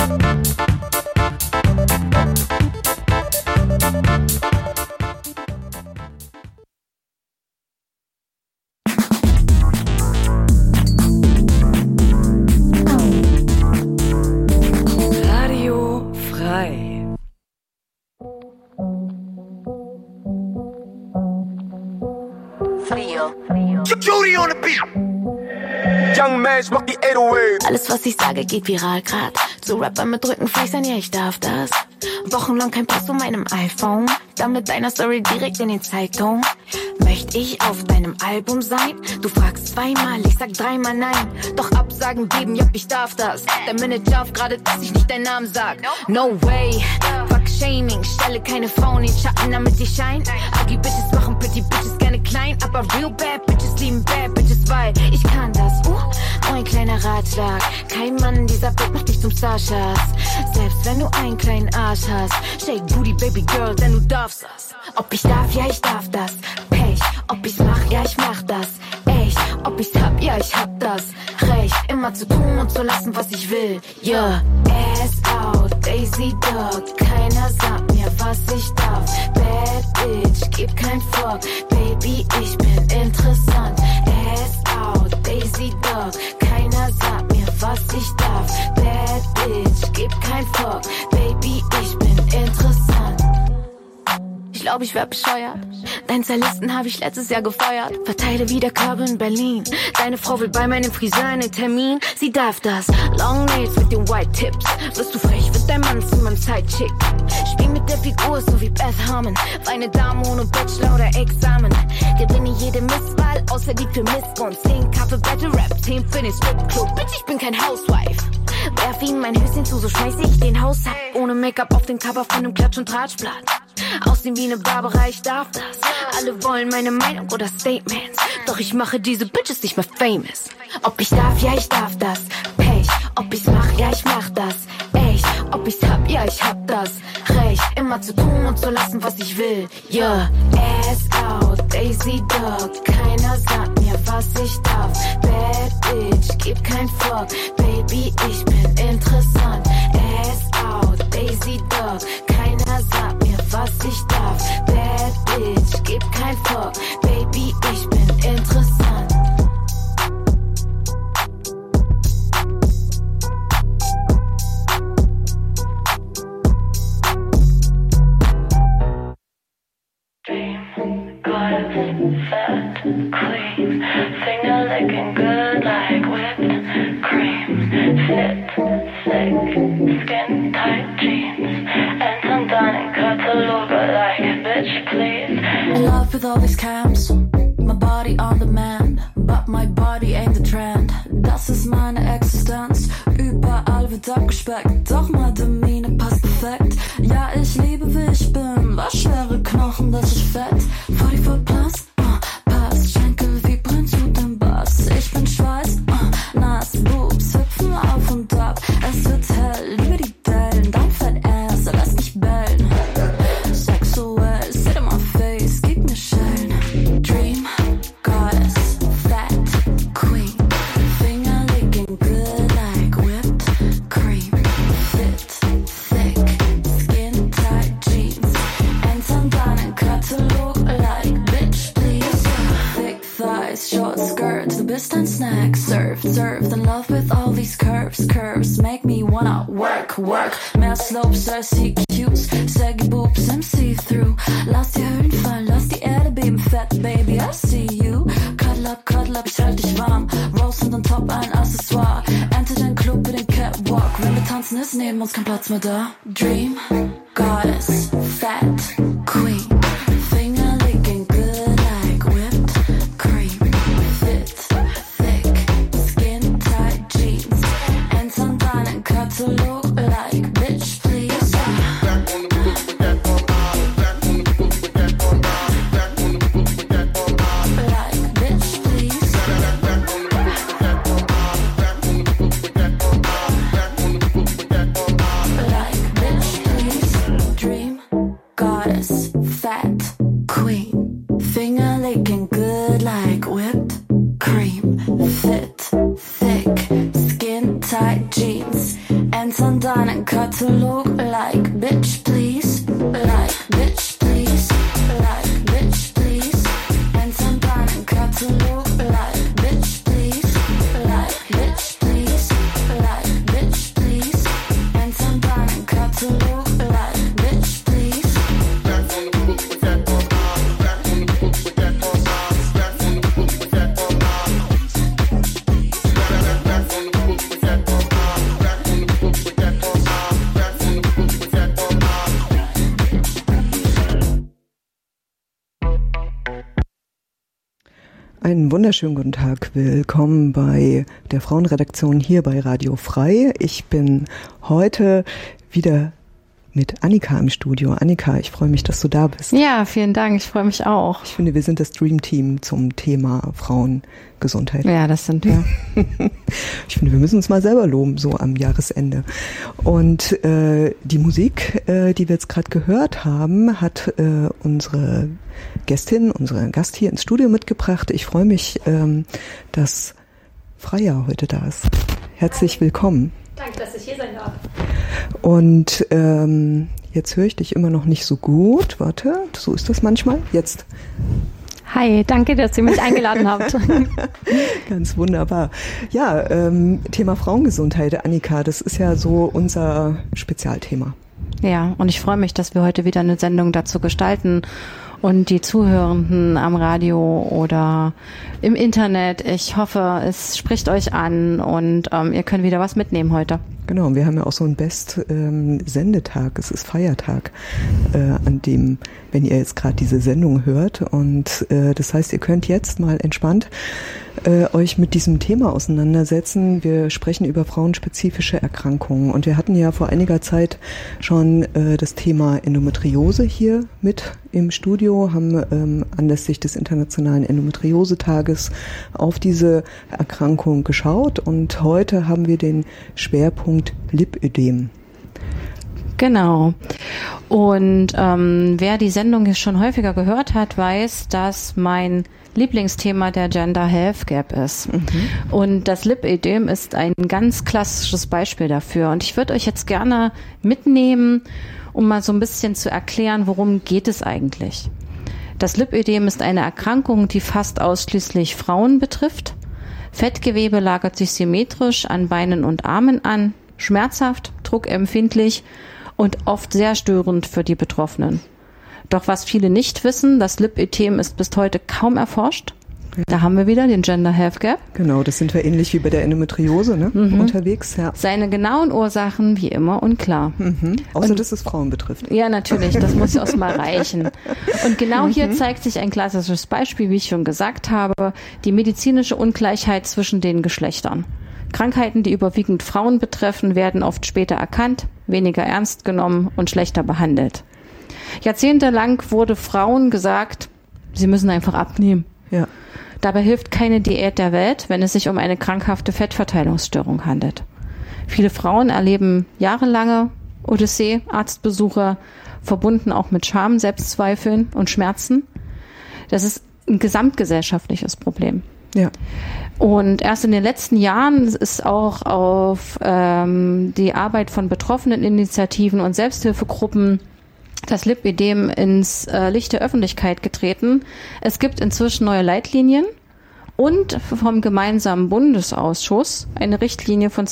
Judy on the beat. Young Mash macht die 808. Alles, was ich sage, geht viral grad. Zu Rapper mit Rückenfleisch sein, ja, ich darf das. Wochenlang kein Post von meinem iPhone. Dann mit deiner Story direkt in den Zeitung. Möchte ich auf deinem Album sein? Du fragst zweimal, ich sag dreimal nein. Doch Absagen geben, ja, ich darf das. Der Manager auf gerade, dass ich nicht deinen Namen sag. No way, fuck Shaming. Stelle keine Frauen in den Schatten, damit sie scheint. Ugly Bitches machen Pretty Bitches gerne klein. Aber real bad Bitches lieben bad Bitches, weil ich kann das. Nur ein kleiner Ratschlag. Kein Mann in dieser Welt macht dich zum Starschatz. Selbst wenn du einen kleinen Arsch hast. Shake Booty, Baby Girl, denn du darfst das. Ob ich darf, ja, ich darf das. Pech, ob ich's mach, ja, ich mach das. Echt, ob ich's hab, ja, ich hab das. Recht, immer zu tun und zu lassen, was ich will. Yeah, ass out, Daisy Dog. Keiner sagt mir, was ich darf. Bad Bitch, gib kein Fuck. Baby, ich bin interessant. Ass out, Daisy Dog. Keiner sagt mir, was ich darf. Bad Bitch, gib kein Fuck. Baby, ich bin interessant. Ich glaube, ich werd bescheuert. Deinen Stylisten habe ich letztes Jahr gefeuert. Verteile wieder Körbe in Berlin. Deine Frau will bei meinem Friseur einen Termin. Sie darf das. Long Nails mit den White Tips. Wirst du frech, wird dein Mann zu meinem Sidechick. Spiel mit der Figur, so wie Beth Harmon. Eine Dame ohne Bachelor oder Examen. Gewinne jede Misswahl, außer die für Missgunst. 10 Kaffee, Battle Rap, 10 für den Stripclub. Bitch, ich bin kein Housewife. Werf ihm mein Höschen zu, so schmeiß ich den Haushalt. Ohne Make-up auf den Cover von einem Klatsch- und Tratschblatt. Aussehen wie eine Barbara, ich darf das. Alle wollen meine Meinung oder Statements. Doch ich mache diese Bitches nicht mehr famous. Ob ich darf, ja, ich darf das. Pech, ob ich's mach, ja, ich mach das. Echt, ob ich's hab, ja, ich hab das. Recht, immer zu tun und zu lassen, was ich will. Yeah, ass out, Daisy Dog. Keiner sagt mir, was ich darf. Bad Bitch, gib kein Fuck. Baby, ich bin interessant. Ass out, Daisy Dog. Keiner sagt mir, was ich darf. Bad Bitch, gib kein Fuck. Baby, ich bin interessant. Fat queen, finger licking good like whipped cream. Fit, thick, skin tight jeans, and some dining catalog like bitch please. In love with all these cams, my body on demand, but my body ain't the trend. Das ist meine Existenz, überall wird abgespeckt, doch meine passt perfekt. Ja, ich liebe wie ich bin, was schwere Knochen, das ist fett. 44 plus, passt, Schenkel vibrieren zu dem Bass. Ich bin Schweiß, nass, Boobs hüpfen auf und ab. Es wird hell, liebe die Dellen, dein Fett Ass, lass mich bellen. Sexuell, sit in my face, gib mir Schellen. Dream, Goddess, Fat Queen. Finger licking good like whipped cream. Fit, thick, skin tight jeans. And some dining catalog like bitch please. Thick thighs, short skirts, du bist ein Snack. Served in love with all these curves make me wanna work. Mehr slopes als CQs, saggy boobs im see-through. Lass die Höhlen fallen, lass die Erde beben, fat baby, I see you. Cuddle up, ich halt dich warm. Rose und on top ein Accessoire. Enter den Club mit den Catwalk. Wenn wir tanzen, ist neben uns kein Platz mehr da. Dream, Goddess, Fat Queen. Finger licking good like whipped cream. Fit, thick, skin tight jeans. And some dining catalog like bitch please. Like bitch please. Like bitch please. Dream, Goddess, Fat Queen. Finger licking good like whipped cream. Fit, thick, skin tight jeans. And some deinen Katalog. Like, bitch, please. Like, bitch, please. Like, bitch, please. Eins an deinen Katalog. Like, bitch, please. Like, bitch, please. Like, bitch, please. Eins an deinen Katalog. Like, bitch, please. Back on the book with that on. Back on the book with that on. Back on the book with that on. Back on the book with that on. Back on the book with that on. Back on the book with that on. Einen wunderschönen guten Tag. Willkommen bei der Frauenredaktion hier bei Radio Frei. Ich bin heute wieder mit Annika im Studio. Annika, ich freue mich, dass du da bist. Ja, vielen Dank. Ich freue mich auch. Ich finde, wir sind das Dream-Team zum Thema Frauengesundheit. Ja, das sind wir. Ich finde, wir müssen uns mal selber loben, so am Jahresende. Und die Musik, die wir jetzt gerade gehört haben, hat unsere Gästin, unsere Gast hier ins Studio mitgebracht. Ich freue mich, dass Freya heute da ist. Herzlich willkommen. Danke, dass ich hier sein darf. Und jetzt höre ich dich immer noch nicht so gut. Warte, so ist das manchmal. Jetzt. Hi, danke, dass ihr mich eingeladen habt. Ganz wunderbar. Ja, Thema Frauengesundheit, Annika, das ist ja so unser Spezialthema. Ja, und ich freue mich, dass wir heute wieder eine Sendung dazu gestalten. Und die Zuhörenden am Radio oder im Internet, ich hoffe, es spricht euch an und ihr könnt wieder was mitnehmen heute. Genau, und wir haben ja auch so einen Best-Sendetag, es ist Feiertag, an dem, wenn ihr jetzt gerade diese Sendung hört. Und das heißt, ihr könnt jetzt mal entspannt euch mit diesem Thema auseinandersetzen. Wir sprechen über frauenspezifische Erkrankungen. Und wir hatten ja vor einiger Zeit schon das Thema Endometriose hier mit im Studio, haben anlässlich des Internationalen Endometriose-Tages auf diese Erkrankung geschaut. Und heute haben wir den Schwerpunkt Lipödem. Genau. Und wer die Sendung jetzt schon häufiger gehört hat, weiß, dass mein Lieblingsthema der Gender Health Gap ist. Mhm. Und das Lipödem ist ein ganz klassisches Beispiel dafür. Und ich würde euch jetzt gerne mitnehmen, um mal so ein bisschen zu erklären, worum geht es eigentlich. Das Lipödem ist eine Erkrankung, die fast ausschließlich Frauen betrifft. Fettgewebe lagert sich symmetrisch an Beinen und Armen an, schmerzhaft, druckempfindlich und oft sehr störend für die Betroffenen. Doch was viele nicht wissen, das Lipödem ist bis heute kaum erforscht. Da haben wir wieder den Gender Health Gap. Genau, das sind wir ähnlich wie bei der Endometriose, ne? Unterwegs. Ja. Seine genauen Ursachen wie immer unklar. Außer dass es Frauen betrifft. Ja, natürlich, das muss ja auch mal reichen. Und genau hier zeigt sich ein klassisches Beispiel, wie ich schon gesagt habe, die medizinische Ungleichheit zwischen den Geschlechtern. Krankheiten, die überwiegend Frauen betreffen, werden oft später erkannt, weniger ernst genommen und schlechter behandelt. Jahrzehntelang wurde Frauen gesagt, sie müssen einfach abnehmen. Ja. Dabei hilft keine Diät der Welt, wenn es sich um eine krankhafte Fettverteilungsstörung handelt. Viele Frauen erleben jahrelange Odyssee, Arztbesuche, verbunden auch mit Scham, Selbstzweifeln und Schmerzen. Das ist ein gesamtgesellschaftliches Problem. Ja. Und erst in den letzten Jahren ist auch auf die Arbeit von betroffenen Initiativen und Selbsthilfegruppen das Lipödem ins Licht der Öffentlichkeit getreten. Es gibt inzwischen neue Leitlinien und vom gemeinsamen Bundesausschuss eine Richtlinie von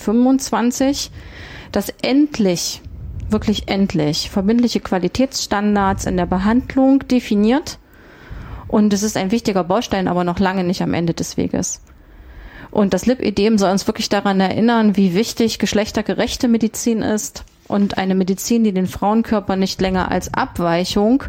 2025, das endlich, wirklich endlich, verbindliche Qualitätsstandards in der Behandlung definiert. Und es ist ein wichtiger Baustein, aber noch lange nicht am Ende des Weges. Und das Lipödem soll uns wirklich daran erinnern, wie wichtig geschlechtergerechte Medizin ist und eine Medizin, die den Frauenkörper nicht länger als Abweichung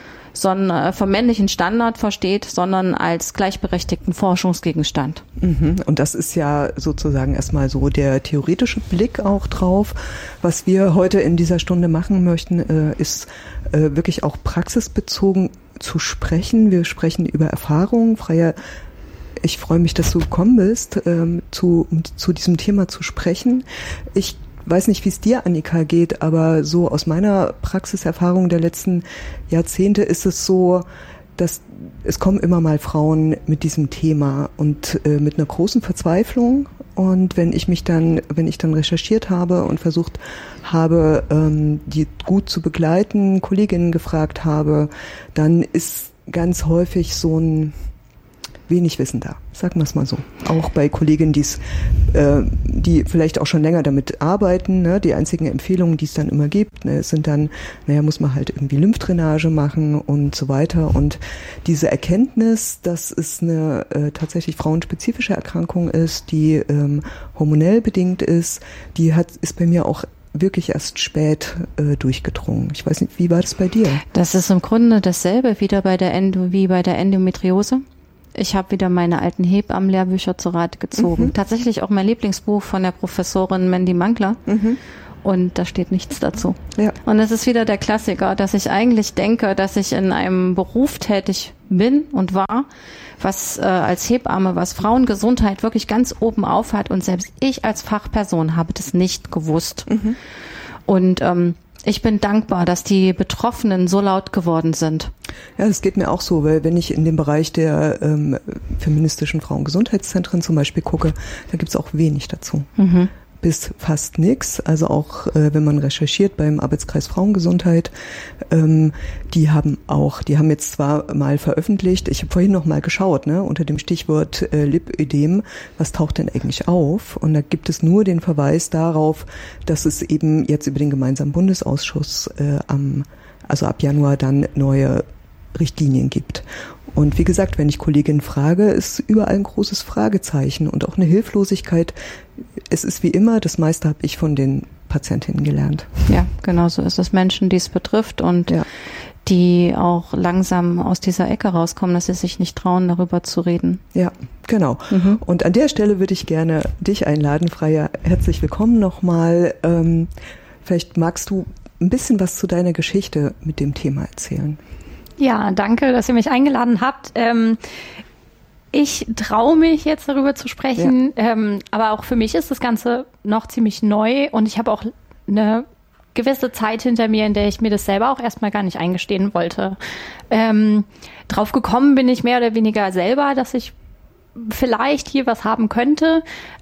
vom männlichen Standard versteht, sondern als gleichberechtigten Forschungsgegenstand. Und das ist ja sozusagen erstmal so der theoretische Blick auch drauf. Was wir heute in dieser Stunde machen möchten, ist wirklich auch praxisbezogen zu sprechen. Wir sprechen über Erfahrungen. Freya, ich freue mich, dass du gekommen bist, zu diesem Thema zu sprechen. Ich weiß nicht, wie es dir, Annika, geht, aber so aus meiner Praxiserfahrung der letzten Jahrzehnte ist es so, dass es kommen immer mal Frauen mit diesem Thema und mit einer großen Verzweiflung Und wenn ich dann recherchiert habe und versucht habe, die gut zu begleiten, Kolleginnen gefragt habe, dann ist ganz häufig so ein wenig Wissen da, sagen wir es mal so. Auch bei Kolleginnen, die vielleicht auch schon länger damit arbeiten, ne, die einzigen Empfehlungen, die es dann immer gibt, ne, sind dann, muss man halt irgendwie Lymphdrainage machen und so weiter. Und diese Erkenntnis, dass es eine tatsächlich frauenspezifische Erkrankung ist, die hormonell bedingt ist, ist bei mir auch wirklich erst spät durchgedrungen. Ich weiß nicht, wie war das bei dir? Das ist im Grunde dasselbe wie bei der Endometriose. Ich habe wieder meine alten Hebammenlehrbücher zu Rate gezogen. Tatsächlich auch mein Lieblingsbuch von der Professorin Mandy Mangler. Und da steht nichts dazu. Ja. Und es ist wieder der Klassiker, dass ich eigentlich denke, dass ich in einem Beruf tätig bin und war, was als Hebamme, was Frauengesundheit wirklich ganz oben auf hat. Und selbst ich als Fachperson habe das nicht gewusst. Und ich bin dankbar, dass die Betroffenen so laut geworden sind. Ja, das geht mir auch so, weil wenn ich in dem Bereich der feministischen Frauengesundheitszentren zum Beispiel gucke, da gibt's auch wenig dazu. Bis fast nichts. Also auch wenn man recherchiert beim Arbeitskreis Frauengesundheit, die haben jetzt zwar mal veröffentlicht, ich habe vorhin noch mal geschaut, ne, unter dem Stichwort Lipödem, was taucht denn eigentlich auf? Und da gibt es nur den Verweis darauf, dass es eben jetzt über den gemeinsamen Bundesausschuss also ab Januar dann neue Richtlinien gibt. Und wie gesagt, wenn ich Kolleginnen frage, ist überall ein großes Fragezeichen und auch eine Hilflosigkeit. Es ist wie immer, das meiste habe ich von den Patientinnen gelernt. Ja, genau so ist es. Menschen, die es betrifft und die auch langsam aus dieser Ecke rauskommen, dass sie sich nicht trauen, darüber zu reden. Ja, genau. Und an der Stelle würde ich gerne dich einladen, Freya. Herzlich willkommen nochmal. Vielleicht magst du ein bisschen was zu deiner Geschichte mit dem Thema erzählen. Ja, danke, dass ihr mich eingeladen habt. Ich traue mich jetzt darüber zu sprechen, aber auch für mich ist das Ganze noch ziemlich neu und ich habe auch eine gewisse Zeit hinter mir, in der ich mir das selber auch erstmal gar nicht eingestehen wollte. Drauf gekommen bin ich mehr oder weniger selber, dass ich vielleicht hier was haben könnte.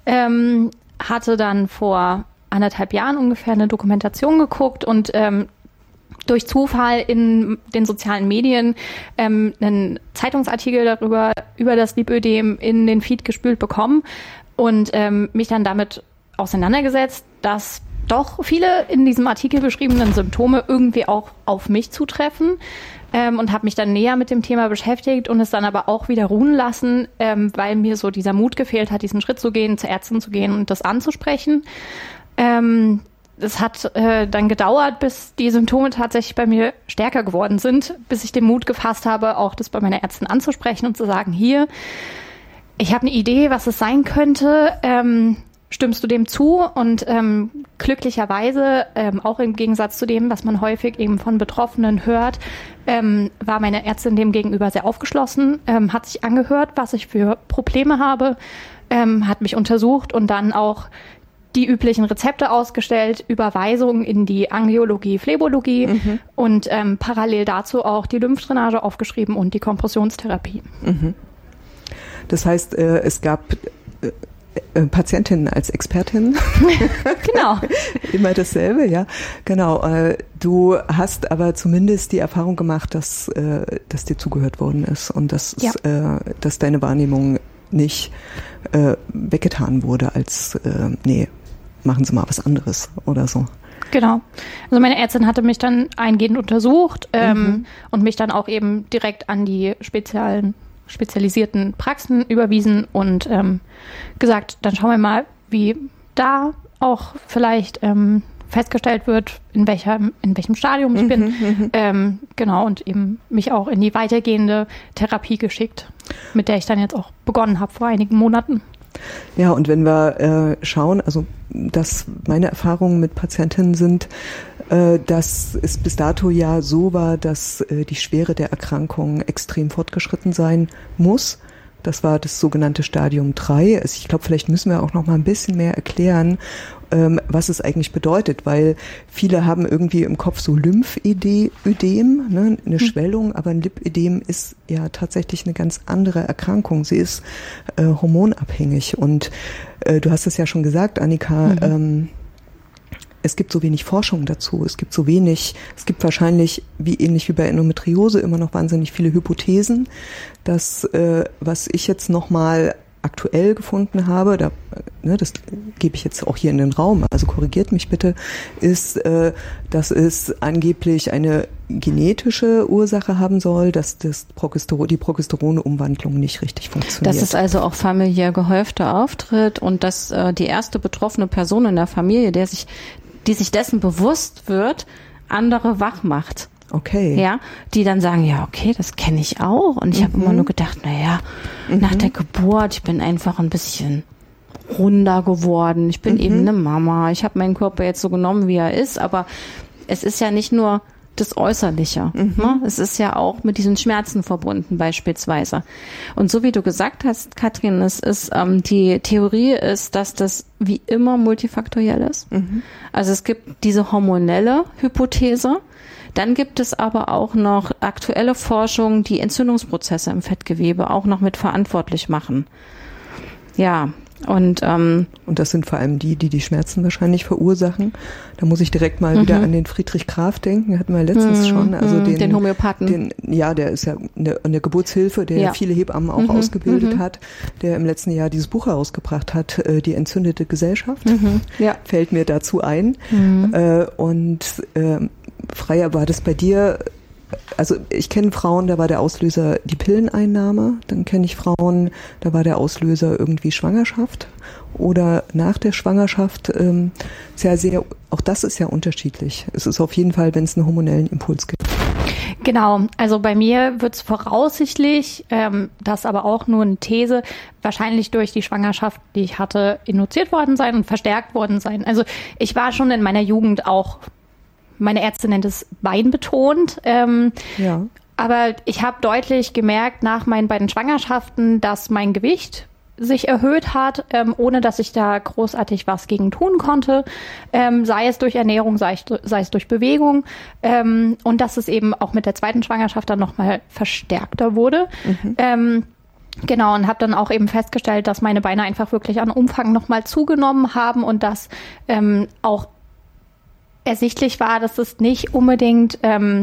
Hatte dann vor 1,5 Jahren ungefähr eine Dokumentation geguckt und durch Zufall in den sozialen Medien einen Zeitungsartikel über das Lipödem in den Feed gespült bekommen und mich dann damit auseinandergesetzt, dass doch viele in diesem Artikel beschriebenen Symptome irgendwie auch auf mich zutreffen und habe mich dann näher mit dem Thema beschäftigt und es dann aber auch wieder ruhen lassen, weil mir so dieser Mut gefehlt hat, diesen Schritt zu gehen, zur Ärztin zu gehen und das anzusprechen. Es hat dann gedauert, bis die Symptome tatsächlich bei mir stärker geworden sind, bis ich den Mut gefasst habe, auch das bei meiner Ärztin anzusprechen und zu sagen, hier, ich habe eine Idee, was es sein könnte, stimmst du dem zu? Und glücklicherweise, auch im Gegensatz zu dem, was man häufig eben von Betroffenen hört, war meine Ärztin dem gegenüber sehr aufgeschlossen, hat sich angehört, was ich für Probleme habe, hat mich untersucht und dann auch die üblichen Rezepte ausgestellt, Überweisungen in die Angiologie, Phlebologie und parallel dazu auch die Lymphdrainage aufgeschrieben und die Kompressionstherapie. Das heißt, es gab Patientinnen als Expertinnen. Genau. Immer dasselbe, ja. Genau. Du hast aber zumindest die Erfahrung gemacht, dass dir zugehört worden ist und dass deine Wahrnehmung nicht weggetan wurde als nee, machen Sie mal was anderes oder so. Genau. Also meine Ärztin hatte mich dann eingehend untersucht und mich dann auch eben direkt an die spezialisierten Praxen überwiesen und gesagt, dann schauen wir mal, wie da auch vielleicht festgestellt wird, in welchem Stadium ich bin. Genau, und eben mich auch in die weitergehende Therapie geschickt, mit der ich dann jetzt auch begonnen habe vor einigen Monaten. Ja, und wenn wir schauen, also dass meine Erfahrungen mit Patientinnen sind, dass es bis dato ja so war, dass die Schwere der Erkrankung extrem fortgeschritten sein muss. Das war das sogenannte Stadium 3. Also ich glaube, vielleicht müssen wir auch noch mal ein bisschen mehr erklären, was es eigentlich bedeutet, weil viele haben irgendwie im Kopf so Lymphödem, ne, eine Schwellung, aber ein Lipödem ist ja tatsächlich eine ganz andere Erkrankung. Sie ist hormonabhängig und du hast es ja schon gesagt, Annika, es gibt so wenig Forschung dazu, es gibt wahrscheinlich, ähnlich wie bei Endometriose, immer noch wahnsinnig viele Hypothesen. Das, was ich jetzt nochmal aktuell gefunden habe, das gebe ich jetzt auch hier in den Raum, also korrigiert mich bitte, ist, dass es angeblich eine genetische Ursache haben soll, dass die Progesteronumwandlung nicht richtig funktioniert. Dass es also auch familiär gehäufter auftritt und dass die erste betroffene Person in der Familie, die sich dessen bewusst wird, andere wach macht. Okay. Ja, die dann sagen, ja, okay, das kenne ich auch. Und ich habe immer nur gedacht, nach der Geburt, ich bin einfach ein bisschen runder geworden. Ich bin eben eine Mama. Ich habe meinen Körper jetzt so genommen, wie er ist. Aber es ist ja nicht nur das Äußerliche. Ne? Es ist ja auch mit diesen Schmerzen verbunden beispielsweise. Und so wie du gesagt hast, Katrin, die Theorie ist, dass das wie immer multifaktoriell ist. Also es gibt diese hormonelle Hypothese. Dann gibt es aber auch noch aktuelle Forschung, die Entzündungsprozesse im Fettgewebe auch noch mit verantwortlich machen. Ja, und das sind vor allem die Schmerzen wahrscheinlich verursachen. Da muss ich direkt mal wieder an den Friedrich Graf denken, hatten wir letztens schon. Also den Homöopathen. Der ist ja eine Geburtshilfe, der viele Hebammen auch ausgebildet hat, der im letzten Jahr dieses Buch herausgebracht hat, Die entzündete Gesellschaft. Fällt mir dazu ein. Freya, war das bei dir, also ich kenne Frauen, da war der Auslöser die Pilleneinnahme, dann kenne ich Frauen, da war der Auslöser irgendwie Schwangerschaft oder nach der Schwangerschaft, auch das ist ja unterschiedlich. Es ist auf jeden Fall, wenn es einen hormonellen Impuls gibt. Genau, also bei mir wird es voraussichtlich, das aber auch nur eine These, wahrscheinlich durch die Schwangerschaft, die ich hatte, induziert worden sein und verstärkt worden sein. Also ich war schon in meiner Jugend auch, meine Ärztin nennt es beinbetont. Aber ich habe deutlich gemerkt nach meinen beiden Schwangerschaften, dass mein Gewicht sich erhöht hat, ohne dass ich da großartig was gegen tun konnte, sei es durch Ernährung, sei es durch Bewegung, und dass es eben auch mit der zweiten Schwangerschaft dann nochmal verstärkter wurde. Genau, und habe dann auch eben festgestellt, dass meine Beine einfach wirklich an Umfang nochmal zugenommen haben und dass auch ersichtlich war, dass es nicht unbedingt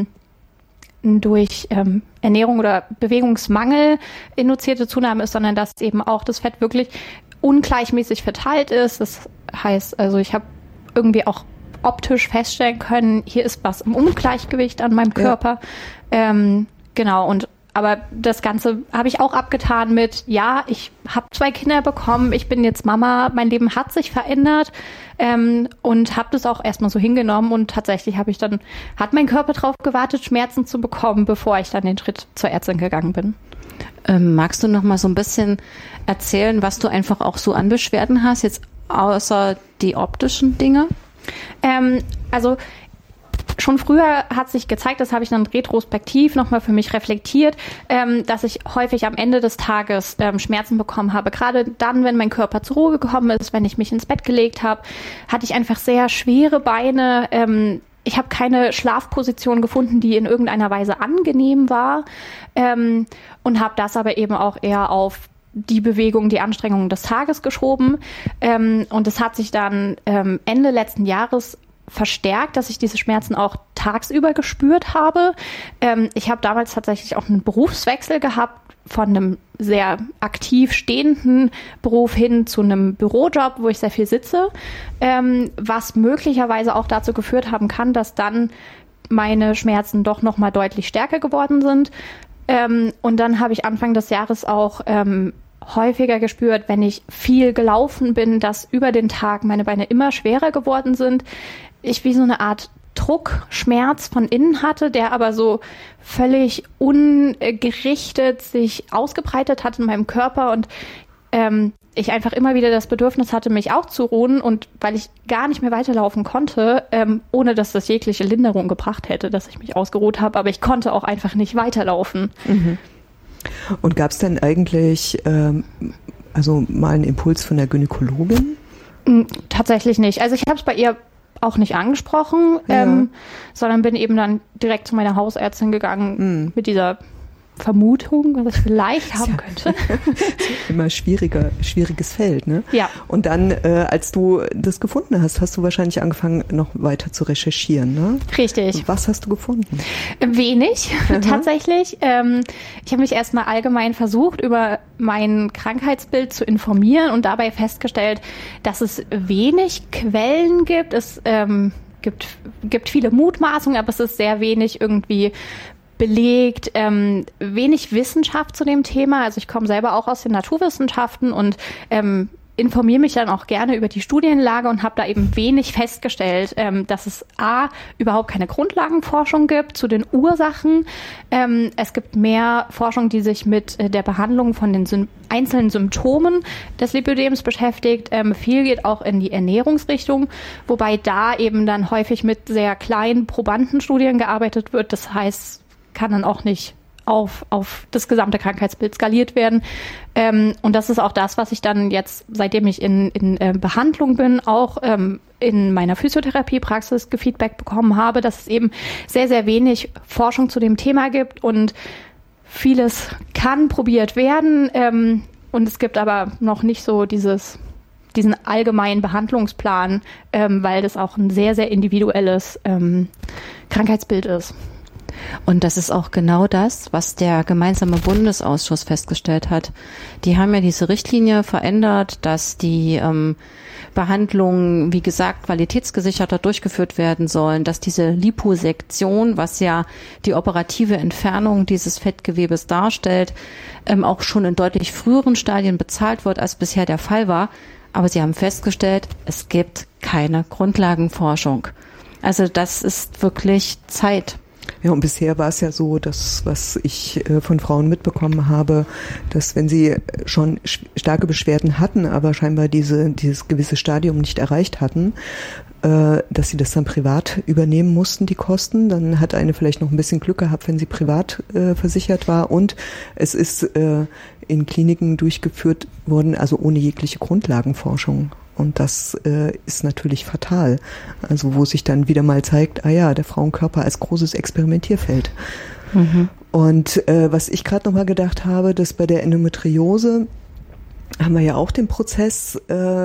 durch Ernährung oder Bewegungsmangel induzierte Zunahme ist, sondern dass eben auch das Fett wirklich ungleichmäßig verteilt ist. Das heißt, also ich habe irgendwie auch optisch feststellen können, hier ist was im Ungleichgewicht an meinem Körper. Genau, aber das Ganze habe ich auch abgetan mit, ja, ich habe 2 Kinder bekommen, ich bin jetzt Mama, mein Leben hat sich verändert, und habe das auch erstmal so hingenommen und tatsächlich hat mein Körper drauf gewartet, Schmerzen zu bekommen, bevor ich dann den Schritt zur Ärztin gegangen bin. Magst du noch mal so ein bisschen erzählen, was du einfach auch so an Beschwerden hast, jetzt außer die optischen Dinge? Also schon früher hat sich gezeigt, das habe ich dann retrospektiv nochmal für mich reflektiert, dass ich häufig am Ende des Tages Schmerzen bekommen habe. Gerade dann, wenn mein Körper zur Ruhe gekommen ist, wenn ich mich ins Bett gelegt habe, hatte ich einfach sehr schwere Beine. Ich habe keine Schlafposition gefunden, die in irgendeiner Weise angenehm war, und habe das aber eben auch eher auf die Bewegung, die Anstrengungen des Tages geschoben. Und es hat sich dann Ende letzten Jahres verstärkt, dass ich diese Schmerzen auch tagsüber gespürt habe. Ich habe damals tatsächlich auch einen Berufswechsel gehabt von einem sehr aktiv stehenden Beruf hin zu einem Bürojob, wo ich sehr viel sitze, was möglicherweise auch dazu geführt haben kann, dass dann meine Schmerzen doch noch mal deutlich stärker geworden sind. Und dann habe ich Anfang des Jahres auch häufiger gespürt, wenn ich viel gelaufen bin, dass über den Tag meine Beine immer schwerer geworden sind. Ich wie so eine Art Druckschmerz von innen hatte, der aber so völlig ungerichtet sich ausgebreitet hat in meinem Körper und ich einfach immer wieder das Bedürfnis hatte, mich auch zu ruhen, und weil ich gar nicht mehr weiterlaufen konnte, ohne dass das jegliche Linderung gebracht hätte, dass ich mich ausgeruht habe, aber ich konnte auch einfach nicht weiterlaufen. Mhm. Und gab es denn eigentlich also mal einen Impuls von der Gynäkologin? Tatsächlich nicht. Also ich habe es bei ihr auch nicht angesprochen, sondern bin eben dann direkt zu meiner Hausärztin gegangen mit dieser Vermutung, was ich vielleicht haben könnte. Immer schwieriges Feld, ne? Ja. Und dann, als du das gefunden hast, hast du wahrscheinlich angefangen, noch weiter zu recherchieren, ne? Richtig. Was hast du gefunden? Wenig, tatsächlich. Ich habe mich erstmal allgemein versucht, über mein Krankheitsbild zu informieren und dabei festgestellt, dass es wenig Quellen gibt. Es gibt viele Mutmaßungen, aber es ist sehr wenig irgendwie belegt, wenig Wissenschaft zu dem Thema. Also ich komme selber auch aus den Naturwissenschaften und informiere mich dann auch gerne über die Studienlage und habe da eben wenig festgestellt, dass es überhaupt keine Grundlagenforschung gibt zu den Ursachen. Es gibt mehr Forschung, die sich mit der Behandlung von den einzelnen Symptomen des Lipödems beschäftigt. Viel geht auch in die Ernährungsrichtung, wobei da eben dann häufig mit sehr kleinen Probandenstudien gearbeitet wird. Das heißt, kann dann auch nicht auf das gesamte Krankheitsbild skaliert werden. Und das ist auch das, was ich dann jetzt, seitdem ich in Behandlung bin, auch in meiner Physiotherapiepraxis gefeedback bekommen habe, dass es eben sehr, sehr wenig Forschung zu dem Thema gibt und vieles kann probiert werden. Und es gibt aber noch nicht so diesen allgemeinen Behandlungsplan, weil das auch ein sehr, sehr individuelles Krankheitsbild ist. Und das ist auch genau das, was der gemeinsame Bundesausschuss festgestellt hat. Die haben ja diese Richtlinie verändert, dass die Behandlungen, wie gesagt, qualitätsgesicherter durchgeführt werden sollen, dass diese Liposektion, was ja die operative Entfernung dieses Fettgewebes darstellt, auch schon in deutlich früheren Stadien bezahlt wird, als bisher der Fall war. Aber sie haben festgestellt, es gibt keine Grundlagenforschung. Also das ist wirklich Zeit. Ja, und bisher war es ja so, dass, was ich von Frauen mitbekommen habe, dass wenn sie schon starke Beschwerden hatten, aber scheinbar dieses gewisse Stadium nicht erreicht hatten, dass sie das dann privat übernehmen mussten, die Kosten. Dann hat eine vielleicht noch ein bisschen Glück gehabt, wenn sie privat versichert war. Und es ist in Kliniken durchgeführt worden, also ohne jegliche Grundlagenforschung. Und das ist natürlich fatal. Also wo sich dann wieder mal zeigt, der Frauenkörper als großes Experimentierfeld. Mhm. Und was ich gerade nochmal gedacht habe, dass bei der Endometriose haben wir ja auch den Prozess,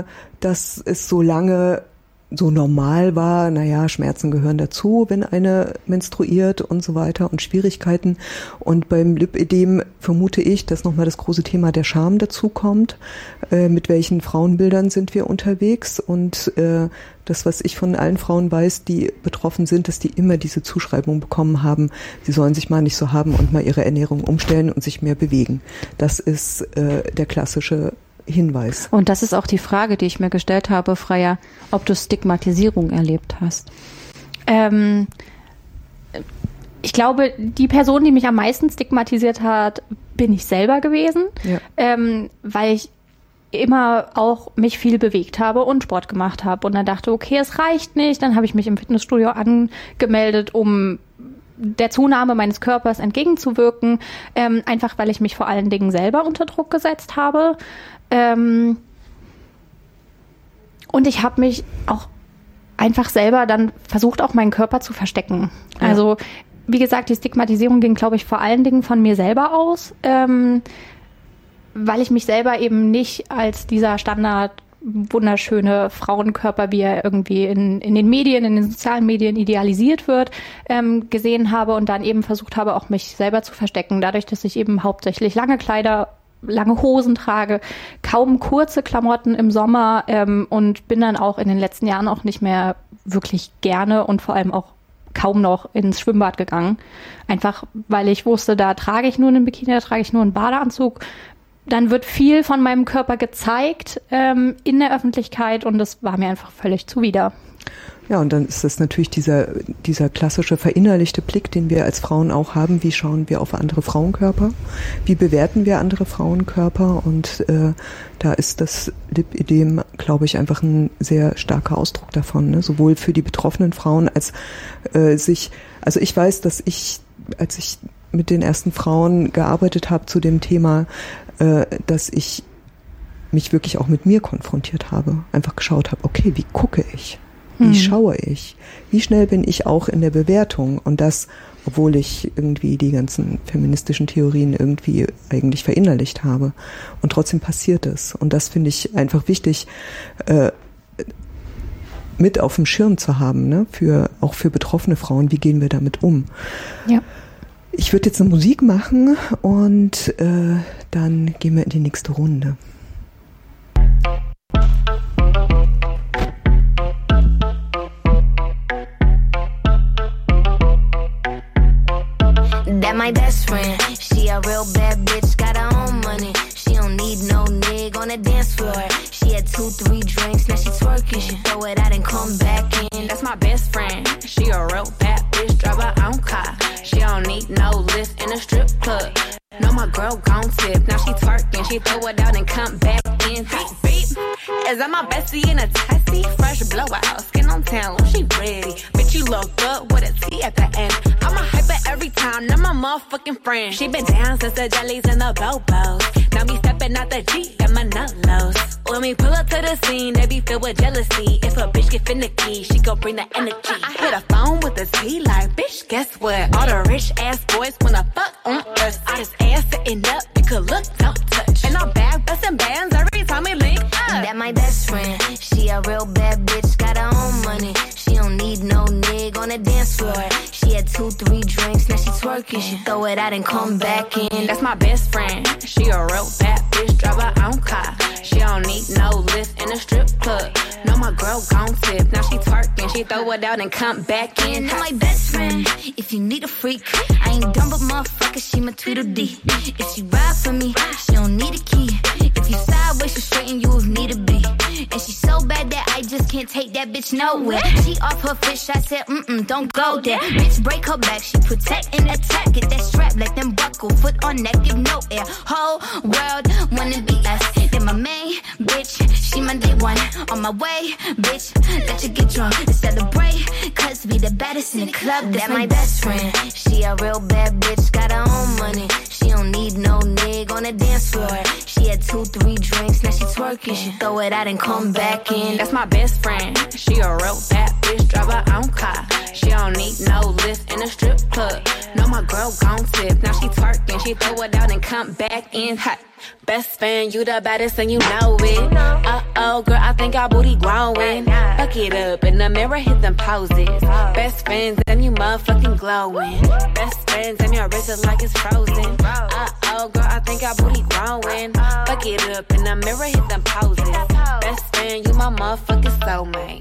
dass es so lange so normal war, Schmerzen gehören dazu, wenn eine menstruiert und so weiter und Schwierigkeiten. Und beim Lipödem vermute ich, dass nochmal das große Thema der Scham dazu kommt. Mit welchen Frauenbildern sind wir unterwegs? Und das, was ich von allen Frauen weiß, die betroffen sind, dass die immer diese Zuschreibung bekommen haben, sie sollen sich mal nicht so haben und mal ihre Ernährung umstellen und sich mehr bewegen. Das ist der klassische Hinweis. Und das ist auch die Frage, die ich mir gestellt habe, Freya, ob du Stigmatisierung erlebt hast. Ich glaube, die Person, die mich am meisten stigmatisiert hat, bin ich selber gewesen, weil ich immer auch mich viel bewegt habe und Sport gemacht habe und dann dachte, okay, es reicht nicht. Dann habe ich mich im Fitnessstudio angemeldet, um der Zunahme meines Körpers entgegenzuwirken, einfach weil ich mich vor allen Dingen selber unter Druck gesetzt habe. Und ich habe mich auch einfach selber dann versucht, auch meinen Körper zu verstecken. Ja. Also, wie gesagt, die Stigmatisierung ging, glaube ich, vor allen Dingen von mir selber aus, weil ich mich selber eben nicht als dieser Standard wunderschöne Frauenkörper, wie er irgendwie in den Medien, in den sozialen Medien idealisiert wird, gesehen habe und dann eben versucht habe, auch mich selber zu verstecken, dadurch, dass ich eben hauptsächlich lange Kleider, lange Hosen trage, kaum kurze Klamotten im Sommer und bin dann auch in den letzten Jahren auch nicht mehr wirklich gerne und vor allem auch kaum noch ins Schwimmbad gegangen. Einfach, weil ich wusste, da trage ich nur einen Bikini, da trage ich nur einen Badeanzug. Dann wird viel von meinem Körper gezeigt in der Öffentlichkeit und das war mir einfach völlig zuwider. Ja, und dann ist das natürlich dieser klassische verinnerlichte Blick, den wir als Frauen auch haben. Wie schauen wir auf andere Frauenkörper? Wie bewerten wir andere Frauenkörper? Und da ist das Lipödem, glaube ich, einfach ein sehr starker Ausdruck davon, ne? Sowohl für die betroffenen Frauen als also ich weiß, dass als ich mit den ersten Frauen gearbeitet habe zu dem Thema, dass ich mich wirklich auch mit mir konfrontiert habe. Einfach geschaut habe, okay, wie gucke ich? Wie schaue ich? Wie schnell bin ich auch in der Bewertung? Und das, obwohl ich irgendwie die ganzen feministischen Theorien irgendwie eigentlich verinnerlicht habe. Und trotzdem passiert es. Und das finde ich einfach wichtig, mit auf dem Schirm zu haben, ne? Auch für betroffene Frauen. Wie gehen wir damit um? Ja. Ich würde jetzt eine Musik machen und dann gehen wir in die nächste Runde. That my best friend, she a real bad bitch, got her own money. She don't need no nigga on the dance floor. She had 2-3 drinks, now she twerking. She throw it out and come back in. That's my best friend, she a real bad bitch, drive her own car. She don't need no lift in a strip club. No, my girl gon' tip, now she twerking. She throw it out and come back in. Beep, beep. Is that my bestie in a testy? Fresh blowout, skin on town, she ready. Bitch, you look good with a T at the end. I'm a hyper every time, now my motherfucking friend. She been down since the jellies and the bobos. Now me stepping out the Jeep and my nut lows. When we pull up to the scene, they be filled with jealousy. If a bitch get finicky, she gon' bring the energy. I hit a phone with a T like, bitch, guess what? All the rich ass boys wanna fuck on us. I just ass sitting up, you could look, don't touch. And I'm back bustin' bands every time we link up. That my best friend, she a real bad bitch, got her own money. She don't need no nigga on the dance floor. She had 2-3 drinks, now she twerking. She throw it out and come back in. That's my best friend, she a real bad bitch, drive her own car. She don't need no lift in a strip club. No, my girl gon' tip, now she twerking. She throw it out and come back in. That my best friend, if you need a freak, I ain't dumb but motherfucker, she my Tweedledee. If she ride for me, she don't need a key. If you sideways, she straighten you if need to be. And she so bad that I just can't take that bitch nowhere. She off her fish, I said, don't go there. Bitch, break her back, she protect and attack. Get that strap, let them buckle, foot on neck, give no air. Whole world wanna be us. Then my main bitch, she my day one. On my way, bitch, let you get drunk and celebrate. Cause we the baddest in the club, that's my best friend. She a real bad bitch, got her own money. She don't need no nigga on the dance floor. She had 2-3 drinks, now she twerking. She throw it out and come back in. That's my best friend, she a real bad bitch, drive her own car. She don't need no lift in a strip club. No, my girl gon' tip, now she twerking. She throw it out and come back in hot. Best fan, you the baddest and you know it. Uh-oh, girl, I think our booty growing. Fuck it up, in the mirror, hit them poses. Best friends, and you motherfucking glowing. Best friends, and your wrist is like it's frozen. Uh-oh, girl, I think our booty growing. Fuck it up, in the mirror, hit them poses. Best friend, you my motherfucking soulmate.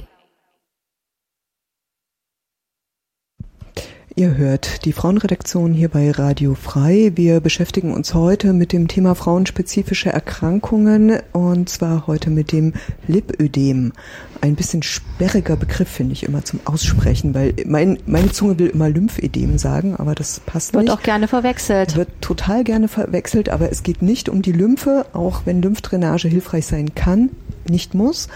Ihr hört die Frauenredaktion hier bei Radio Frei. Wir beschäftigen uns heute mit dem Thema frauenspezifische Erkrankungen und zwar heute mit dem Lipödem. Ein bisschen sperriger Begriff, finde ich, immer zum Aussprechen, weil meine Zunge will immer Lymphödem sagen, aber das passt nicht. Wird auch gerne verwechselt. Wird total gerne verwechselt, aber es geht nicht um die Lymphe, auch wenn Lymphdrainage hilfreich sein kann, nicht muss.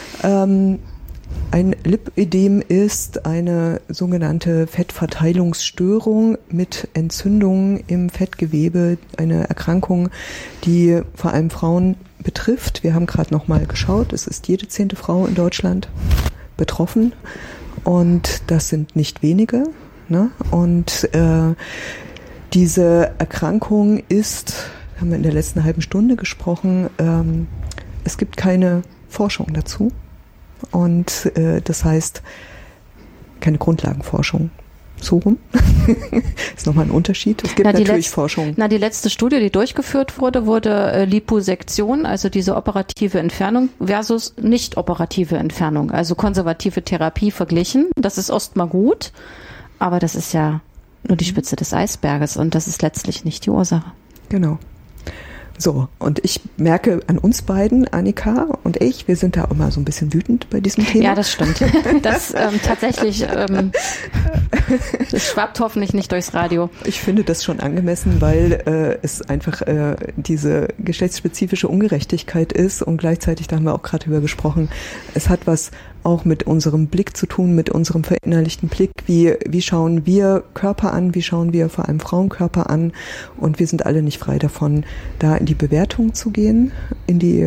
Ein Lipödem ist eine sogenannte Fettverteilungsstörung mit Entzündungen im Fettgewebe, eine Erkrankung, die vor allem Frauen betrifft. Wir haben gerade noch mal geschaut, es ist jede 10. Frau in Deutschland betroffen und das sind nicht wenige, ne? Und diese Erkrankung ist, haben wir in der letzten halben Stunde gesprochen, es gibt keine Forschung dazu. Und das heißt, keine Grundlagenforschung. So rum. Ist nochmal ein Unterschied. Es gibt natürlich Forschung. Die letzte Studie, die durchgeführt wurde Liposektion, also diese operative Entfernung versus nicht operative Entfernung, also konservative Therapie verglichen. Das ist erstmal gut, aber das ist ja nur die Spitze des Eisberges und das ist letztlich nicht die Ursache. Genau. So, und ich merke an uns beiden, Annika und ich, wir sind da immer so ein bisschen wütend bei diesem Thema. Ja, das stimmt. Das tatsächlich, das schwappt hoffentlich nicht durchs Radio. Ich finde das schon angemessen, weil es einfach diese geschlechtsspezifische Ungerechtigkeit ist und gleichzeitig, da haben wir auch gerade drüber gesprochen, es hat was auch mit unserem Blick zu tun, mit unserem verinnerlichten Blick, wie schauen wir Körper an, wie schauen wir vor allem Frauenkörper an und wir sind alle nicht frei davon, da in die Bewertung zu gehen, in die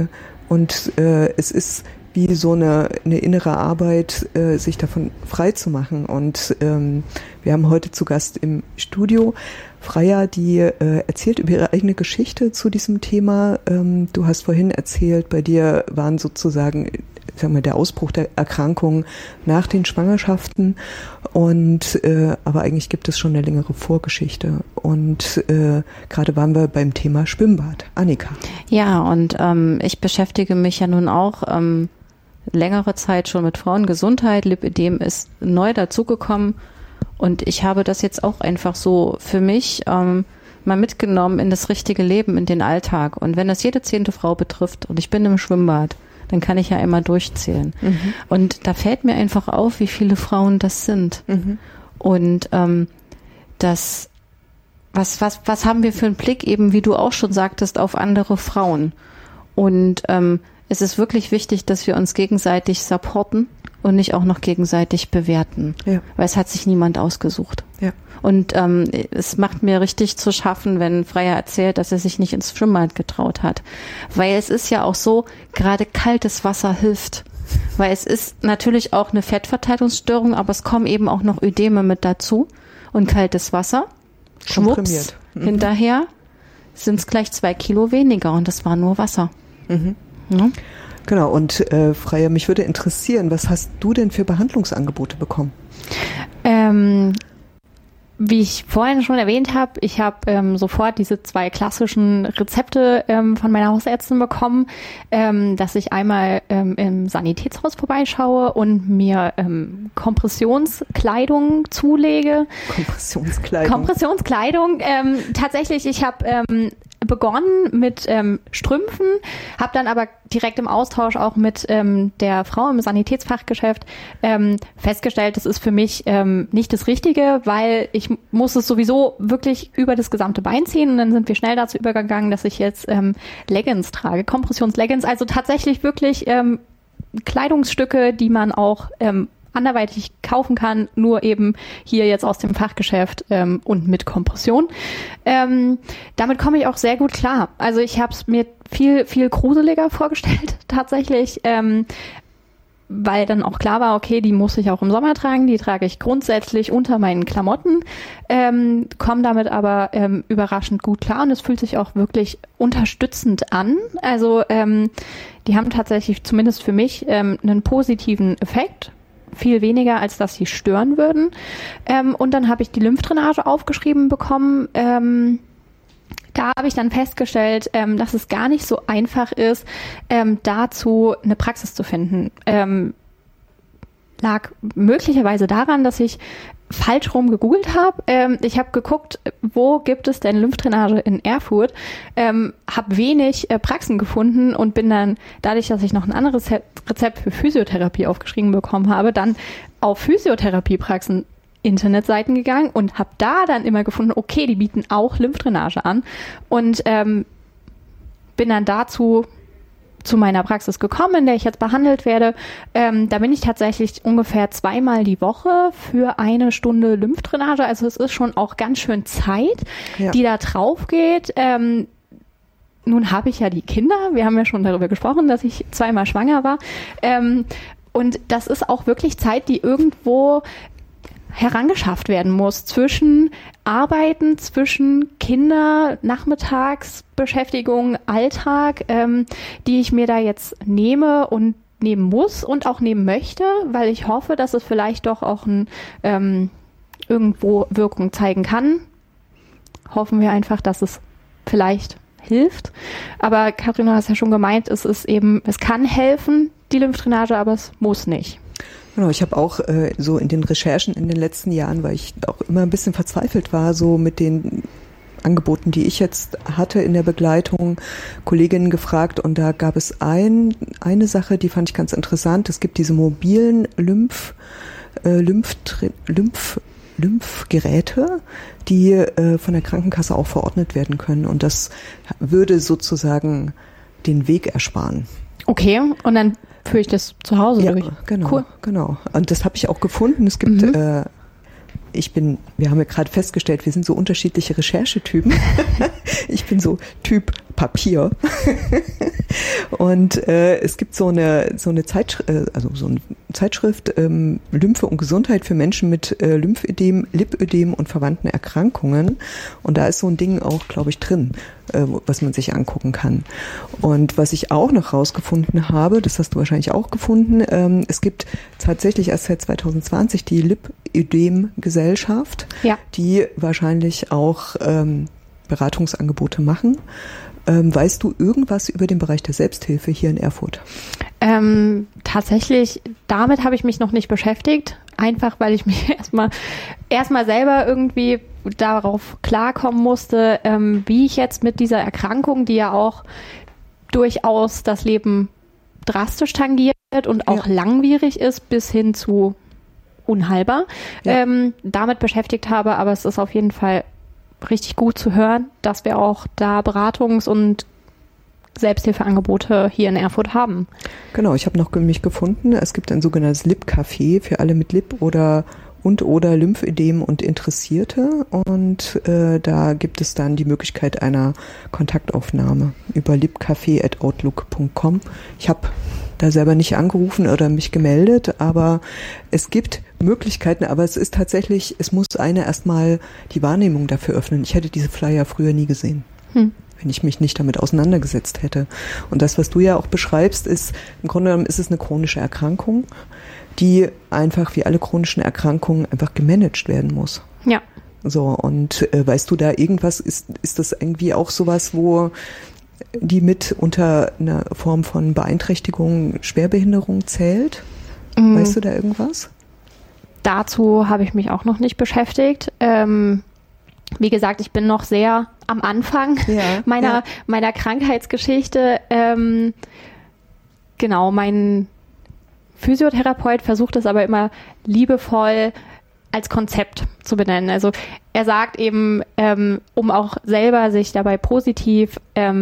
Und es ist wie so eine innere Arbeit, sich davon frei zu machen. Und wir haben heute zu Gast im Studio Freya, die erzählt über ihre eigene Geschichte zu diesem Thema. Du hast vorhin erzählt, bei dir waren sozusagen, sagen wir, der Ausbruch der Erkrankung nach den Schwangerschaften. Und aber eigentlich gibt es schon eine längere Vorgeschichte. Und gerade waren wir beim Thema Schwimmbad. Annika. Ja, und ich beschäftige mich ja nun auch längere Zeit schon mit Frauengesundheit. Lipödem ist neu dazugekommen und ich habe das jetzt auch einfach so für mich mal mitgenommen in das richtige Leben, in den Alltag. Und wenn das jede 10. Frau betrifft und ich bin im Schwimmbad, dann kann ich ja immer durchzählen. Mhm. Und da fällt mir einfach auf, wie viele Frauen das sind. Mhm. Und was haben wir für einen Blick eben, wie du auch schon sagtest, auf andere Frauen. Und es ist wirklich wichtig, dass wir uns gegenseitig supporten und nicht auch noch gegenseitig bewerten. Ja. Weil es hat sich niemand ausgesucht. Ja. Und es macht mir richtig zu schaffen, wenn Freya erzählt, dass er sich nicht ins Schwimmbad getraut hat. Weil es ist ja auch so, gerade kaltes Wasser hilft. Weil es ist natürlich auch eine Fettverteilungsstörung, aber es kommen eben auch noch Ödeme mit dazu. Und kaltes Wasser, schwupps, hinterher sind es gleich 2 Kilo weniger und das war nur Wasser. Mhm. Ja. Genau, und Freya, mich würde interessieren, was hast du denn für Behandlungsangebote bekommen? Wie ich vorhin schon erwähnt habe, ich habe sofort diese 2 klassischen Rezepte von meiner Hausärztin bekommen, dass ich einmal im Sanitätshaus vorbeischaue und mir Kompressionskleidung zulege. Kompressionskleidung. Tatsächlich, ich habe begonnen mit Strümpfen, habe dann aber direkt im Austausch auch mit der Frau im Sanitätsfachgeschäft festgestellt, das ist für mich nicht das Richtige, weil ich muss es sowieso wirklich über das gesamte Bein ziehen und dann sind wir schnell dazu übergegangen, dass ich jetzt Leggings trage, Kompressionsleggings, also tatsächlich wirklich Kleidungsstücke, die man auch anderweitig kaufen kann, nur eben hier jetzt aus dem Fachgeschäft und mit Kompression. Damit komme ich auch sehr gut klar. Also ich habe es mir viel, viel gruseliger vorgestellt tatsächlich, weil dann auch klar war, okay, die muss ich auch im Sommer tragen, die trage ich grundsätzlich unter meinen Klamotten, komme damit aber überraschend gut klar und es fühlt sich auch wirklich unterstützend an. Also die haben tatsächlich zumindest für mich einen positiven Effekt. Viel weniger, als dass sie stören würden. Und dann habe ich die Lymphdrainage aufgeschrieben bekommen. Da habe ich dann festgestellt, dass es gar nicht so einfach ist, dazu eine Praxis zu finden. Lag möglicherweise daran, dass ich falsch rum gegoogelt habe. Ich habe geguckt, wo gibt es denn Lymphdrainage in Erfurt, habe wenig Praxen gefunden und bin dann, dadurch, dass ich noch ein anderes Rezept für Physiotherapie aufgeschrieben bekommen habe, dann auf Physiotherapiepraxen Internetseiten gegangen und habe da dann immer gefunden, okay, die bieten auch Lymphdrainage an und bin dann dazu zu meiner Praxis gekommen, in der ich jetzt behandelt werde. Da bin ich tatsächlich ungefähr 2-mal die Woche für 1 Stunde Lymphdrainage. Also es ist schon auch ganz schön Zeit, die da drauf geht. Nun habe ich ja die Kinder. Wir haben ja schon darüber gesprochen, dass ich 2-mal schwanger war. Und das ist auch wirklich Zeit, die irgendwo herangeschafft werden muss zwischen Arbeiten, zwischen Kinder, Nachmittagsbeschäftigung, Alltag, die ich mir da jetzt nehme und nehmen muss und auch nehmen möchte, weil ich hoffe, dass es vielleicht doch auch irgendwo Wirkung zeigen kann. Hoffen wir einfach, dass es vielleicht hilft. Aber Katrin, du hast ja schon gemeint, es kann helfen, die Lymphdrainage, aber es muss nicht. Genau, ich habe auch so in den Recherchen in den letzten Jahren, weil ich auch immer ein bisschen verzweifelt war, so mit den Angeboten, die ich jetzt hatte in der Begleitung, Kolleginnen gefragt und da gab es eine Sache, die fand ich ganz interessant. Es gibt diese mobilen Lymphgeräte, die von der Krankenkasse auch verordnet werden können und das würde sozusagen den Weg ersparen. Okay, und dann führe ich das zu Hause durch. Genau, cool. Genau. Und das habe ich auch gefunden. Es gibt, wir haben ja gerade festgestellt, wir sind so unterschiedliche Recherchetypen. Ich bin so Typ Papier. Und es gibt so eine Zeitschrift Lymphe und Gesundheit für Menschen mit Lymphödem, Lipödem und verwandten Erkrankungen. Und da ist so ein Ding auch, glaube ich, drin, was man sich angucken kann. Und was ich auch noch rausgefunden habe, das hast du wahrscheinlich auch gefunden, es gibt tatsächlich erst seit 2020 die Lipödem-Gesellschaft, die wahrscheinlich auch Beratungsangebote machen. Weißt du irgendwas über den Bereich der Selbsthilfe hier in Erfurt? Tatsächlich, damit habe ich mich noch nicht beschäftigt. Einfach, weil ich mich erstmal selber irgendwie darauf klarkommen musste, wie ich jetzt mit dieser Erkrankung, die ja auch durchaus das Leben drastisch tangiert und auch langwierig ist, bis hin zu unheilbar, damit beschäftigt habe. Aber es ist auf jeden Fall richtig gut zu hören, dass wir auch da Beratungs- und Selbsthilfeangebote hier in Erfurt haben. Genau, ich habe noch mich gefunden, es gibt ein sogenanntes Lip-Café für alle mit Lip- oder Lymphödem und Interessierte, und da gibt es dann die Möglichkeit einer Kontaktaufnahme über lipcafé@outlook.com. Ich habe da selber nicht angerufen oder mich gemeldet, aber es gibt Möglichkeiten, aber es ist tatsächlich, es muss einer erstmal die Wahrnehmung dafür öffnen. Ich hätte diese Flyer früher nie gesehen, wenn ich mich nicht damit auseinandergesetzt hätte. Und das, was du ja auch beschreibst, ist, im Grunde genommen ist es eine chronische Erkrankung, die einfach wie alle chronischen Erkrankungen einfach gemanagt werden muss. Ja. So, und weißt du da irgendwas, ist das irgendwie auch sowas, wo die mit unter einer Form von Beeinträchtigung, Schwerbehinderung zählt? Weißt du da irgendwas? Dazu habe ich mich auch noch nicht beschäftigt. Wie gesagt, ich bin noch sehr am Anfang meiner Krankheitsgeschichte. Genau, mein Physiotherapeut versucht es aber immer liebevoll als Konzept zu benennen. Also er sagt eben, um auch selber sich dabei positiv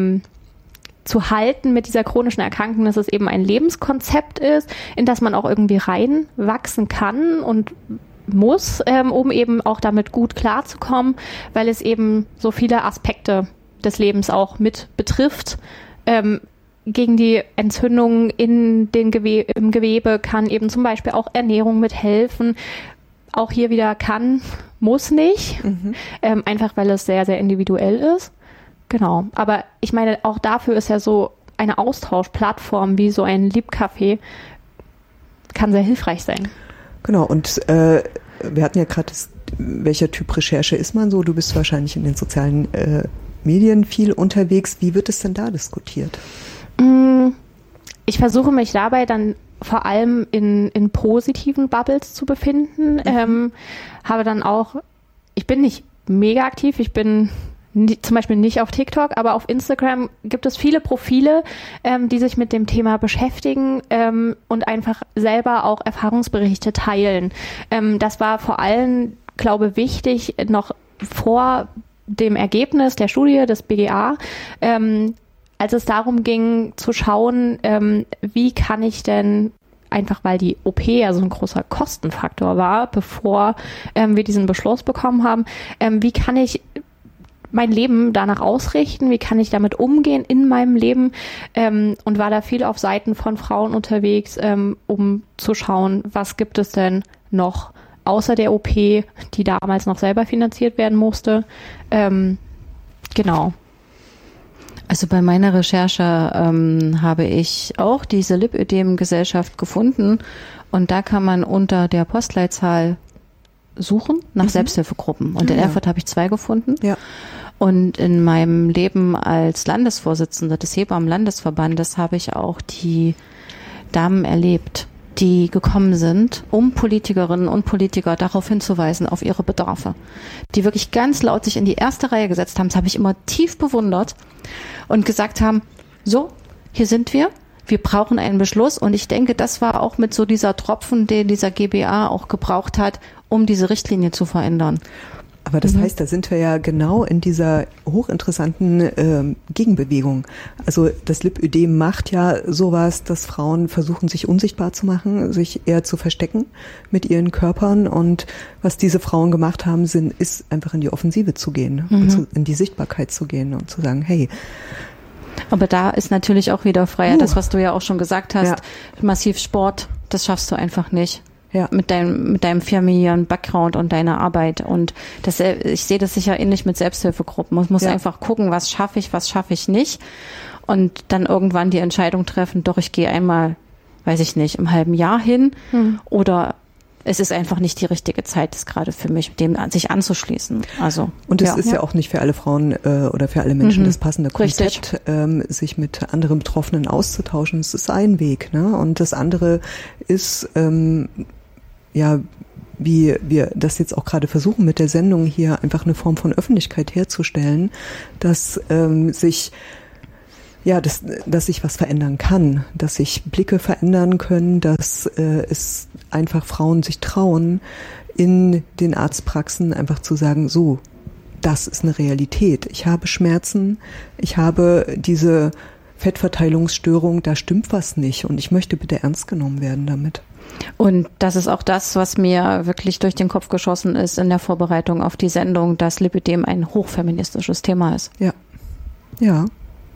zu halten mit dieser chronischen Erkrankung, dass es eben ein Lebenskonzept ist, in das man auch irgendwie reinwachsen kann und muss, um eben auch damit gut klarzukommen, weil es eben so viele Aspekte des Lebens auch mit betrifft. Gegen die Entzündungen im Gewebe kann eben zum Beispiel auch Ernährung mithelfen. Auch hier wieder kann, muss nicht, einfach weil es sehr, sehr individuell ist. Genau, aber ich meine, auch dafür ist ja so eine Austauschplattform wie so ein Lip-Café, kann sehr hilfreich sein. Genau, und wir hatten ja gerade, welcher Typ Recherche ist man so? Du bist wahrscheinlich in den sozialen Medien viel unterwegs. Wie wird es denn da diskutiert? Ich versuche mich dabei dann vor allem in positiven Bubbles zu befinden. Habe dann auch, ich bin nicht mega aktiv, ich bin zum Beispiel nicht auf TikTok, aber auf Instagram gibt es viele Profile, die sich mit dem Thema beschäftigen und einfach selber auch Erfahrungsberichte teilen. Das war vor allem, glaube ich, wichtig, noch vor dem Ergebnis der Studie des BGA, als es darum ging zu schauen, wie kann ich denn, einfach weil die OP ja so ein großer Kostenfaktor war, bevor wir diesen Beschluss bekommen haben, wie kann ich mein Leben danach ausrichten, wie kann ich damit umgehen in meinem Leben, und war da viel auf Seiten von Frauen unterwegs, um zu schauen, was gibt es denn noch außer der OP, die damals noch selber finanziert werden musste. Genau. Also bei meiner Recherche habe ich auch diese Lipödem-Gesellschaft gefunden, und da kann man unter der Postleitzahl suchen nach Selbsthilfegruppen. Und in Erfurt habe ich 2 gefunden. Ja. Und in meinem Leben als Landesvorsitzende des Hebammen-Landesverbandes habe ich auch die Damen erlebt, die gekommen sind, um Politikerinnen und Politiker darauf hinzuweisen, auf ihre Bedarfe. Die wirklich ganz laut sich in die erste Reihe gesetzt haben. Das habe ich immer tief bewundert und gesagt haben, so, hier sind wir brauchen einen Beschluss. Und ich denke, das war auch mit so dieser Tropfen, den dieser GBA auch gebraucht hat, um diese Richtlinie zu verändern. Aber das heißt, da sind wir ja genau in dieser hochinteressanten Gegenbewegung. Also das Lipödem macht ja sowas, dass Frauen versuchen, sich unsichtbar zu machen, sich eher zu verstecken mit ihren Körpern. Und was diese Frauen gemacht haben, ist einfach in die Offensive zu gehen, in die Sichtbarkeit zu gehen und zu sagen, hey, Aber da ist natürlich auch wieder Freiheit, das, was du ja auch schon gesagt hast, massiv Sport, das schaffst du einfach nicht. Ja. Mit deinem familiären Background und deiner Arbeit. Und ich sehe das sicher ähnlich mit Selbsthilfegruppen. Man muss einfach gucken, was schaffe ich nicht. Und dann irgendwann die Entscheidung treffen, doch, ich gehe einmal, weiß ich nicht, im halben Jahr hin. Oder es ist einfach nicht die richtige Zeit, das gerade für mich, dem sich anzuschließen. Also und es ist ja auch nicht für alle Frauen oder für alle Menschen das passende Konzept, sich mit anderen Betroffenen auszutauschen. Es ist ein Weg, ne? Und das andere ist wie wir das jetzt auch gerade versuchen mit der Sendung hier, einfach eine Form von Öffentlichkeit herzustellen, dass sich was verändern kann, dass sich Blicke verändern können, dass es einfach Frauen sich trauen, in den Arztpraxen einfach zu sagen, so, das ist eine Realität. Ich habe Schmerzen, ich habe diese Fettverteilungsstörung, da stimmt was nicht und ich möchte bitte ernst genommen werden damit. Und das ist auch das, was mir wirklich durch den Kopf geschossen ist in der Vorbereitung auf die Sendung, dass Lipödem ein hochfeministisches Thema ist. Ja.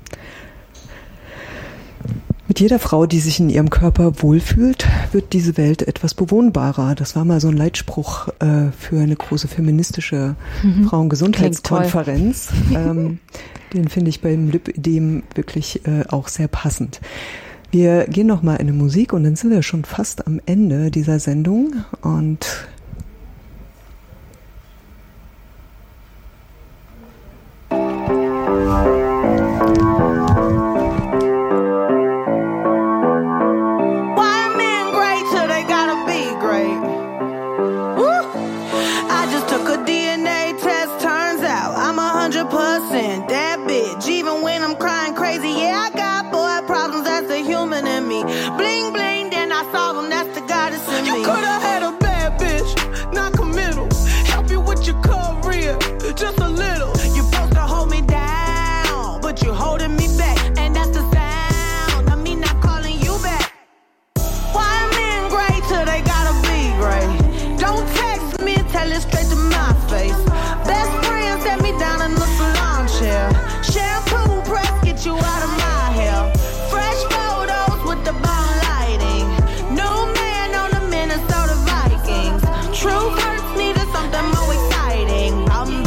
Mit jeder Frau, die sich in ihrem Körper wohlfühlt, wird diese Welt etwas bewohnbarer. Das war mal so ein Leitspruch für eine große feministische Frauengesundheitskonferenz. Den finde ich beim Lipödem wirklich auch sehr passend. Wir gehen noch mal in eine Musik und dann sind wir schon fast am Ende dieser Sendung und just a little. You're supposed to hold me down, but you're holding me back, and that's the sound of me not calling you back. Why men gray till they gotta be gray? Don't text me, tell it straight to my face. Best friend set me down in the salon chair. Shampoo press, get you out of my hair. Fresh photos with the bomb lighting. New man on the Minnesota Vikings. True hurts needed something more exciting.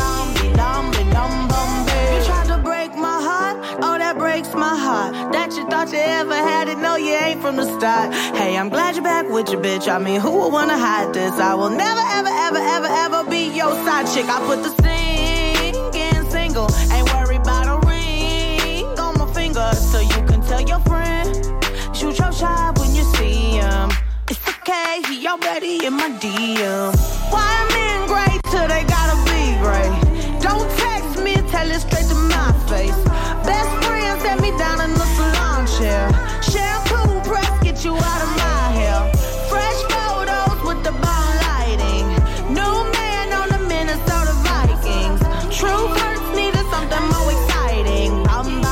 My heart, that you thought you ever had it, no you ain't from the start. Hey, I'm glad you're back with your bitch, I mean who would wanna hide this? I will never ever ever ever ever be your side chick. I put the singing single, ain't worried about a ring on my finger. So you can tell your friend, shoot your shot when you see him. It's okay, he already in my DM. Why men gray till they gotta be gray? Don't text me, tell it straight to my face. Best friend set me down in the salon chair. Shampoo press, get you out of my hair. Fresh photos with the bomb lighting. New man on the Minnesota Vikings. True hurts needed something more exciting.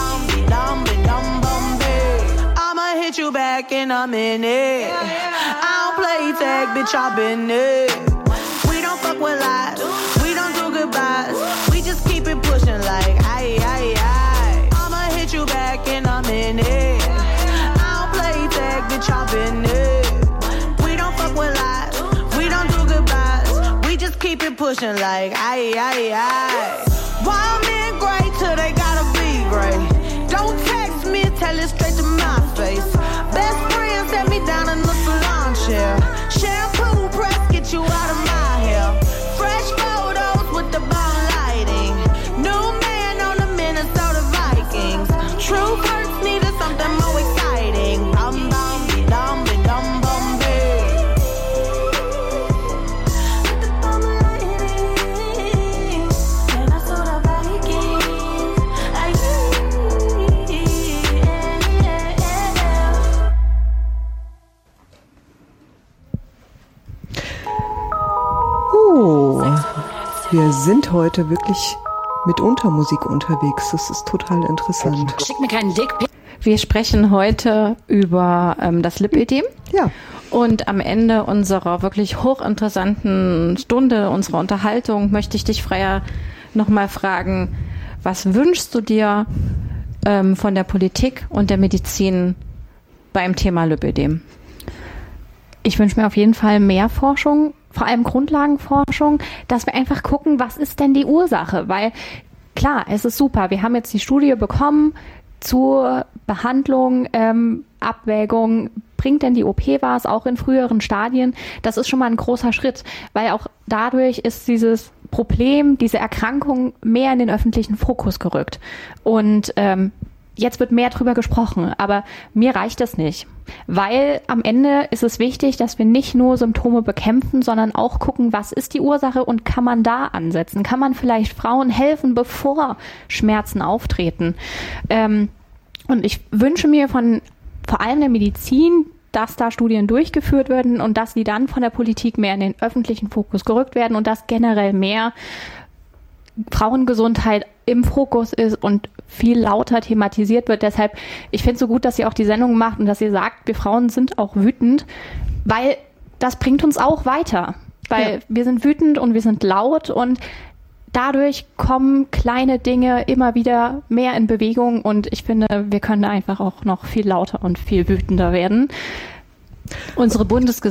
I'ma hit you back in a minute. I don't play tag, bitch, I've been it. We don't fuck with lies, we don't do goodbyes. We just keep it pushing like aye, aye, aye. I'ma hit you back in a minute. I don't play tag, bitch, I've been it. We don't fuck with lies, we don't do goodbyes. We just keep it pushing like aye, aye, aye. Why men gray till they gotta be gray? Don't text me, tell it straight to my face. Best friend set me down in the salon chair. Shampoo press, get you out of my hair. Fresh photos with the bomb lighting. New man on the Minnesota Vikings. True hurts needed something more exciting. Wir sind heute wirklich mit Untermusik unterwegs. Das ist total interessant. Schick mir keinen Dickpick. Wir sprechen heute über das Lipödem. Ja. Und am Ende unserer wirklich hochinteressanten Stunde, unserer Unterhaltung, möchte ich dich, Freya, nochmal fragen, was wünschst du dir von der Politik und der Medizin beim Thema Lipödem? Ich wünsche mir auf jeden Fall mehr Forschung, vor allem Grundlagenforschung, dass wir einfach gucken, was ist denn die Ursache? Weil klar, es ist super, wir haben jetzt die Studie bekommen zur Behandlung, Abwägung, bringt denn die OP was, auch in früheren Stadien? Das ist schon mal ein großer Schritt, weil auch dadurch ist dieses Problem, diese Erkrankung mehr in den öffentlichen Fokus gerückt. Und jetzt wird mehr drüber gesprochen, aber mir reicht das nicht, weil am Ende ist es wichtig, dass wir nicht nur Symptome bekämpfen, sondern auch gucken, was ist die Ursache und kann man da ansetzen? Kann man vielleicht Frauen helfen, bevor Schmerzen auftreten? Und ich wünsche mir von vor allem der Medizin, dass da Studien durchgeführt werden und dass die dann von der Politik mehr in den öffentlichen Fokus gerückt werden und dass generell mehr Frauengesundheit im Fokus ist und viel lauter thematisiert wird. Deshalb, ich finde es so gut, dass ihr auch die Sendung macht und dass ihr sagt, wir Frauen sind auch wütend, weil das bringt uns auch weiter. Weil wir sind wütend und wir sind laut und dadurch kommen kleine Dinge immer wieder mehr in Bewegung und ich finde, wir können da einfach auch noch viel lauter und viel wütender werden. Unsere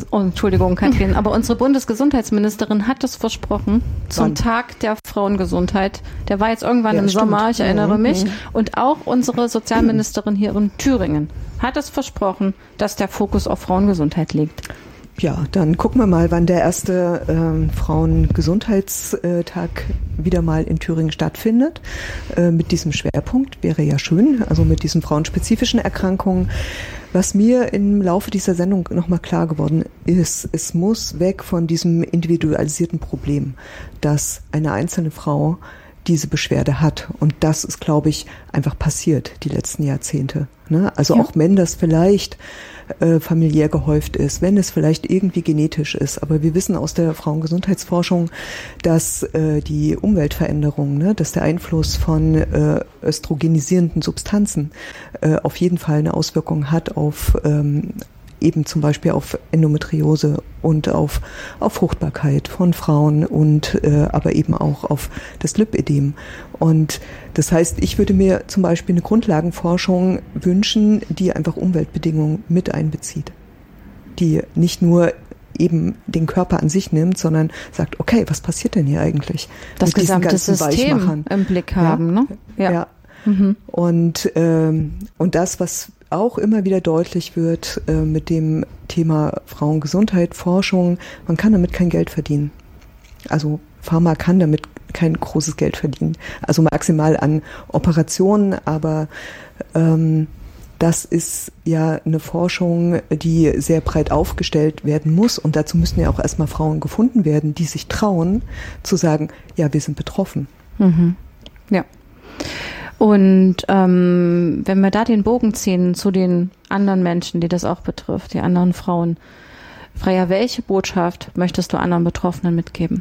Bundesgesundheitsministerin hat es versprochen zum Tag der Frauengesundheit. Der war jetzt irgendwann im Sommer, ich erinnere mich. Und auch unsere Sozialministerin hier in Thüringen hat es versprochen, dass der Fokus auf Frauengesundheit liegt. Ja, dann gucken wir mal, wann der erste Frauengesundheitstag wieder mal in Thüringen stattfindet. Mit diesem Schwerpunkt wäre ja schön, also mit diesen frauenspezifischen Erkrankungen. Was mir im Laufe dieser Sendung nochmal klar geworden ist, es muss weg von diesem individualisierten Problem, dass eine einzelne Frau diese Beschwerde hat. Und das ist, glaube ich, einfach passiert die letzten Jahrzehnte. Ne? Also auch wenn das vielleicht familiär gehäuft ist, wenn es vielleicht irgendwie genetisch ist. Aber wir wissen aus der Frauengesundheitsforschung, dass die Umweltveränderungen, ne, dass der Einfluss von östrogenisierenden Substanzen auf jeden Fall eine Auswirkung hat auf eben zum Beispiel auf Endometriose und auf Fruchtbarkeit von Frauen und aber eben auch auf das Lipödem. Und das heißt, ich würde mir zum Beispiel eine Grundlagenforschung wünschen, die einfach Umweltbedingungen mit einbezieht, die nicht nur eben den Körper an sich nimmt, sondern sagt, okay, was passiert denn hier eigentlich? Das gesamte System im Blick haben, ne? Ja. Mhm. Und das, was auch immer wieder deutlich wird mit dem Thema Frauengesundheit, Forschung, man kann damit kein Geld verdienen. Also Pharma kann damit kein großes Geld verdienen. Also maximal an Operationen, aber das ist ja eine Forschung, die sehr breit aufgestellt werden muss und dazu müssen ja auch erstmal Frauen gefunden werden, die sich trauen zu sagen, ja, wir sind betroffen. Mhm. Ja. Und wenn wir da den Bogen ziehen zu den anderen Menschen, die das auch betrifft, die anderen Frauen, Freya, welche Botschaft möchtest du anderen Betroffenen mitgeben?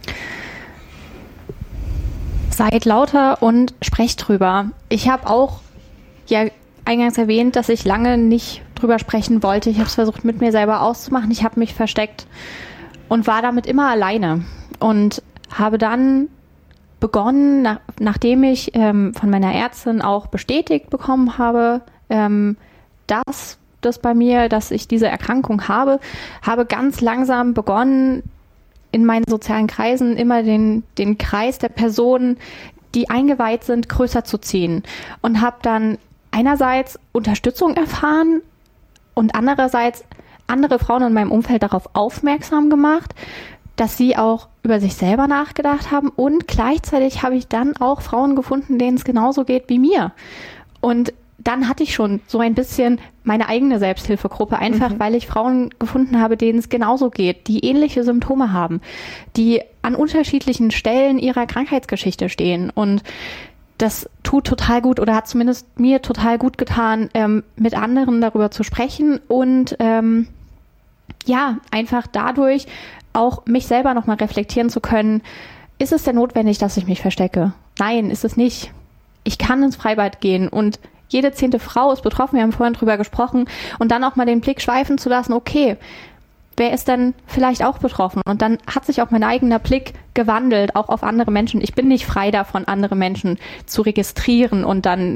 Seid lauter und sprecht drüber. Ich habe auch ja eingangs erwähnt, dass ich lange nicht drüber sprechen wollte. Ich habe es versucht, mit mir selber auszumachen. Ich habe mich versteckt und war damit immer alleine und habe dann begonnen, nachdem ich von meiner Ärztin auch bestätigt bekommen habe, dass ich diese Erkrankung habe ganz langsam begonnen, in meinen sozialen Kreisen immer den Kreis der Personen, die eingeweiht sind, größer zu ziehen und habe dann einerseits Unterstützung erfahren und andererseits andere Frauen in meinem Umfeld darauf aufmerksam gemacht, dass sie auch über sich selber nachgedacht haben und gleichzeitig habe ich dann auch Frauen gefunden, denen es genauso geht wie mir. Und dann hatte ich schon so ein bisschen meine eigene Selbsthilfegruppe, einfach weil ich Frauen gefunden habe, denen es genauso geht, die ähnliche Symptome haben, die an unterschiedlichen Stellen ihrer Krankheitsgeschichte stehen. Und das tut total gut oder hat zumindest mir total gut getan, mit anderen darüber zu sprechen und einfach dadurch auch mich selber nochmal reflektieren zu können. Ist es denn notwendig, dass ich mich verstecke? Nein, ist es nicht. Ich kann ins Freibad gehen und jede 10. Frau ist betroffen, wir haben vorhin drüber gesprochen, und dann auch mal den Blick schweifen zu lassen, okay, wer ist denn vielleicht auch betroffen? Und dann hat sich auch mein eigener Blick gewandelt, auch auf andere Menschen. Ich bin nicht frei davon, andere Menschen zu registrieren und dann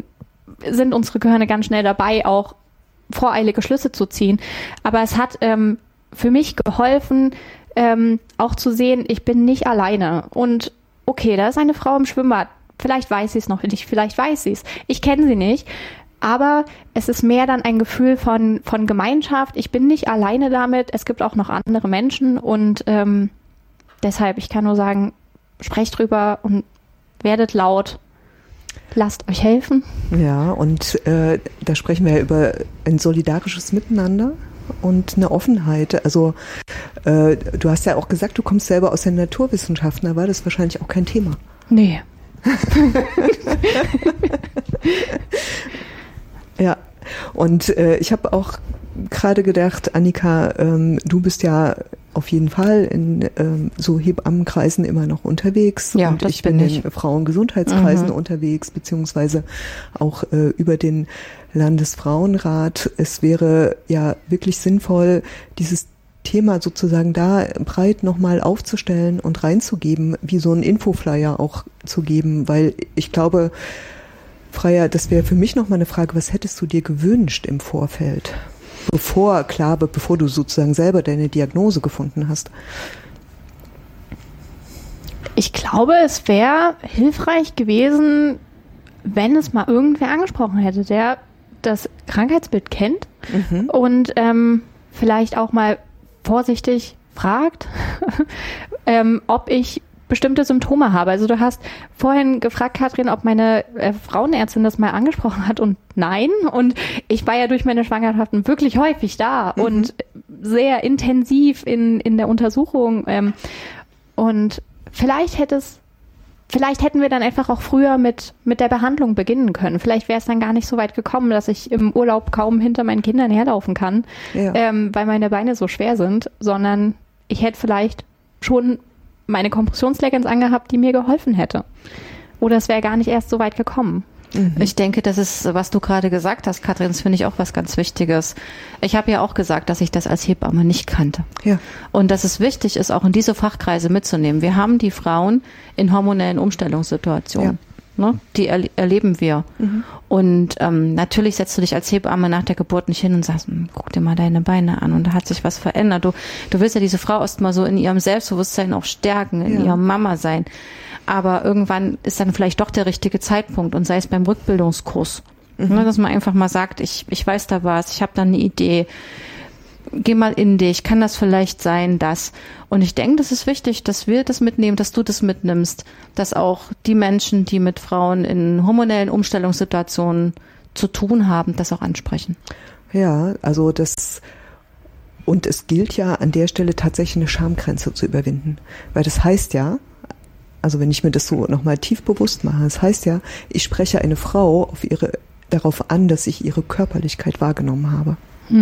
sind unsere Gehirne ganz schnell dabei, auch voreilige Schlüsse zu ziehen. Aber es hat für mich geholfen, auch zu sehen, ich bin nicht alleine. Und okay, da ist eine Frau im Schwimmbad. Vielleicht weiß sie es noch nicht, vielleicht weiß sie es. Ich kenne sie nicht. Aber es ist mehr dann ein Gefühl von Gemeinschaft. Ich bin nicht alleine damit. Es gibt auch noch andere Menschen. Und deshalb, ich kann nur sagen, sprecht drüber und werdet laut. Lasst euch helfen. Ja, und da sprechen wir ja über ein solidarisches Miteinander und eine Offenheit. Also du hast ja auch gesagt, du kommst selber aus den Naturwissenschaften, da war das wahrscheinlich auch kein Thema. Nee. Ja, und ich habe auch gerade gedacht, Annika, du bist ja auf jeden Fall in so Hebammenkreisen immer noch unterwegs. Ja, und ich bin in Frauengesundheitskreisen unterwegs, beziehungsweise auch über den Landesfrauenrat. Es wäre ja wirklich sinnvoll, dieses Thema sozusagen da breit nochmal aufzustellen und reinzugeben, wie so ein Infoflyer auch zu geben, weil ich glaube, Freya, das wäre für mich nochmal eine Frage, was hättest du dir gewünscht im Vorfeld? Bevor du sozusagen selber deine Diagnose gefunden hast? Ich glaube, es wäre hilfreich gewesen, wenn es mal irgendwer angesprochen hätte, der das Krankheitsbild kennt und vielleicht auch mal vorsichtig fragt, ob ich bestimmte Symptome habe. Also du hast vorhin gefragt, Katrin, ob meine Frauenärztin das mal angesprochen hat und nein. Und ich war ja durch meine Schwangerschaften wirklich häufig da und sehr intensiv in der Untersuchung. Und vielleicht hätten wir dann einfach auch früher mit der Behandlung beginnen können. Vielleicht wäre es dann gar nicht so weit gekommen, dass ich im Urlaub kaum hinter meinen Kindern herlaufen kann, weil meine Beine so schwer sind, sondern ich hätte vielleicht schon meine Kompressionsleggings angehabt, die mir geholfen hätte. Oder es wäre gar nicht erst so weit gekommen. Ich denke, das ist, was du gerade gesagt hast, Katrin, das finde ich auch was ganz Wichtiges. Ich habe ja auch gesagt, dass ich das als Hebamme nicht kannte. Ja. Und dass es wichtig ist, auch in diese Fachkreise mitzunehmen. Wir haben die Frauen in hormonellen Umstellungssituationen. Ja. Ne? Die erleben wir. Und natürlich setzt du dich als Hebamme nach der Geburt nicht hin und sagst, guck dir mal deine Beine an und da hat sich was verändert. Du willst ja diese Frau erst mal so in ihrem Selbstbewusstsein auch stärken, in ihrem Mama sein. Aber irgendwann ist dann vielleicht doch der richtige Zeitpunkt und sei es beim Rückbildungskurs. Ne, dass man einfach mal sagt, ich weiß da was, ich habe da eine Idee, geh mal in dich, kann das vielleicht sein, das. Und ich denke, das ist wichtig, dass wir das mitnehmen, dass du das mitnimmst, dass auch die Menschen, die mit Frauen in hormonellen Umstellungssituationen zu tun haben, das auch ansprechen. Ja, also und es gilt ja an der Stelle tatsächlich eine Schamgrenze zu überwinden, weil das heißt ja, also wenn ich mir das so nochmal tief bewusst mache, das heißt ja, ich spreche eine Frau darauf an, dass ich ihre Körperlichkeit wahrgenommen habe.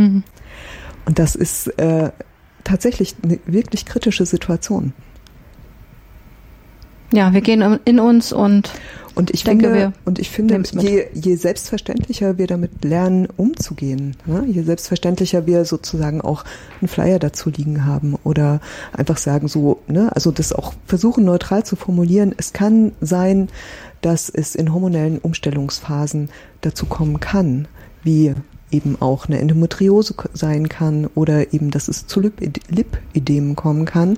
Und das ist tatsächlich eine wirklich kritische Situation. Ja, wir gehen in uns und ich finde, je selbstverständlicher wir damit lernen, umzugehen, ne? Je selbstverständlicher wir sozusagen auch einen Flyer dazu liegen haben oder einfach sagen so, ne? Also das auch versuchen neutral zu formulieren. Es kann sein, dass es in hormonellen Umstellungsphasen dazu kommen kann, wie eben auch eine Endometriose sein kann oder eben, dass es zu Lipödemen kommen kann,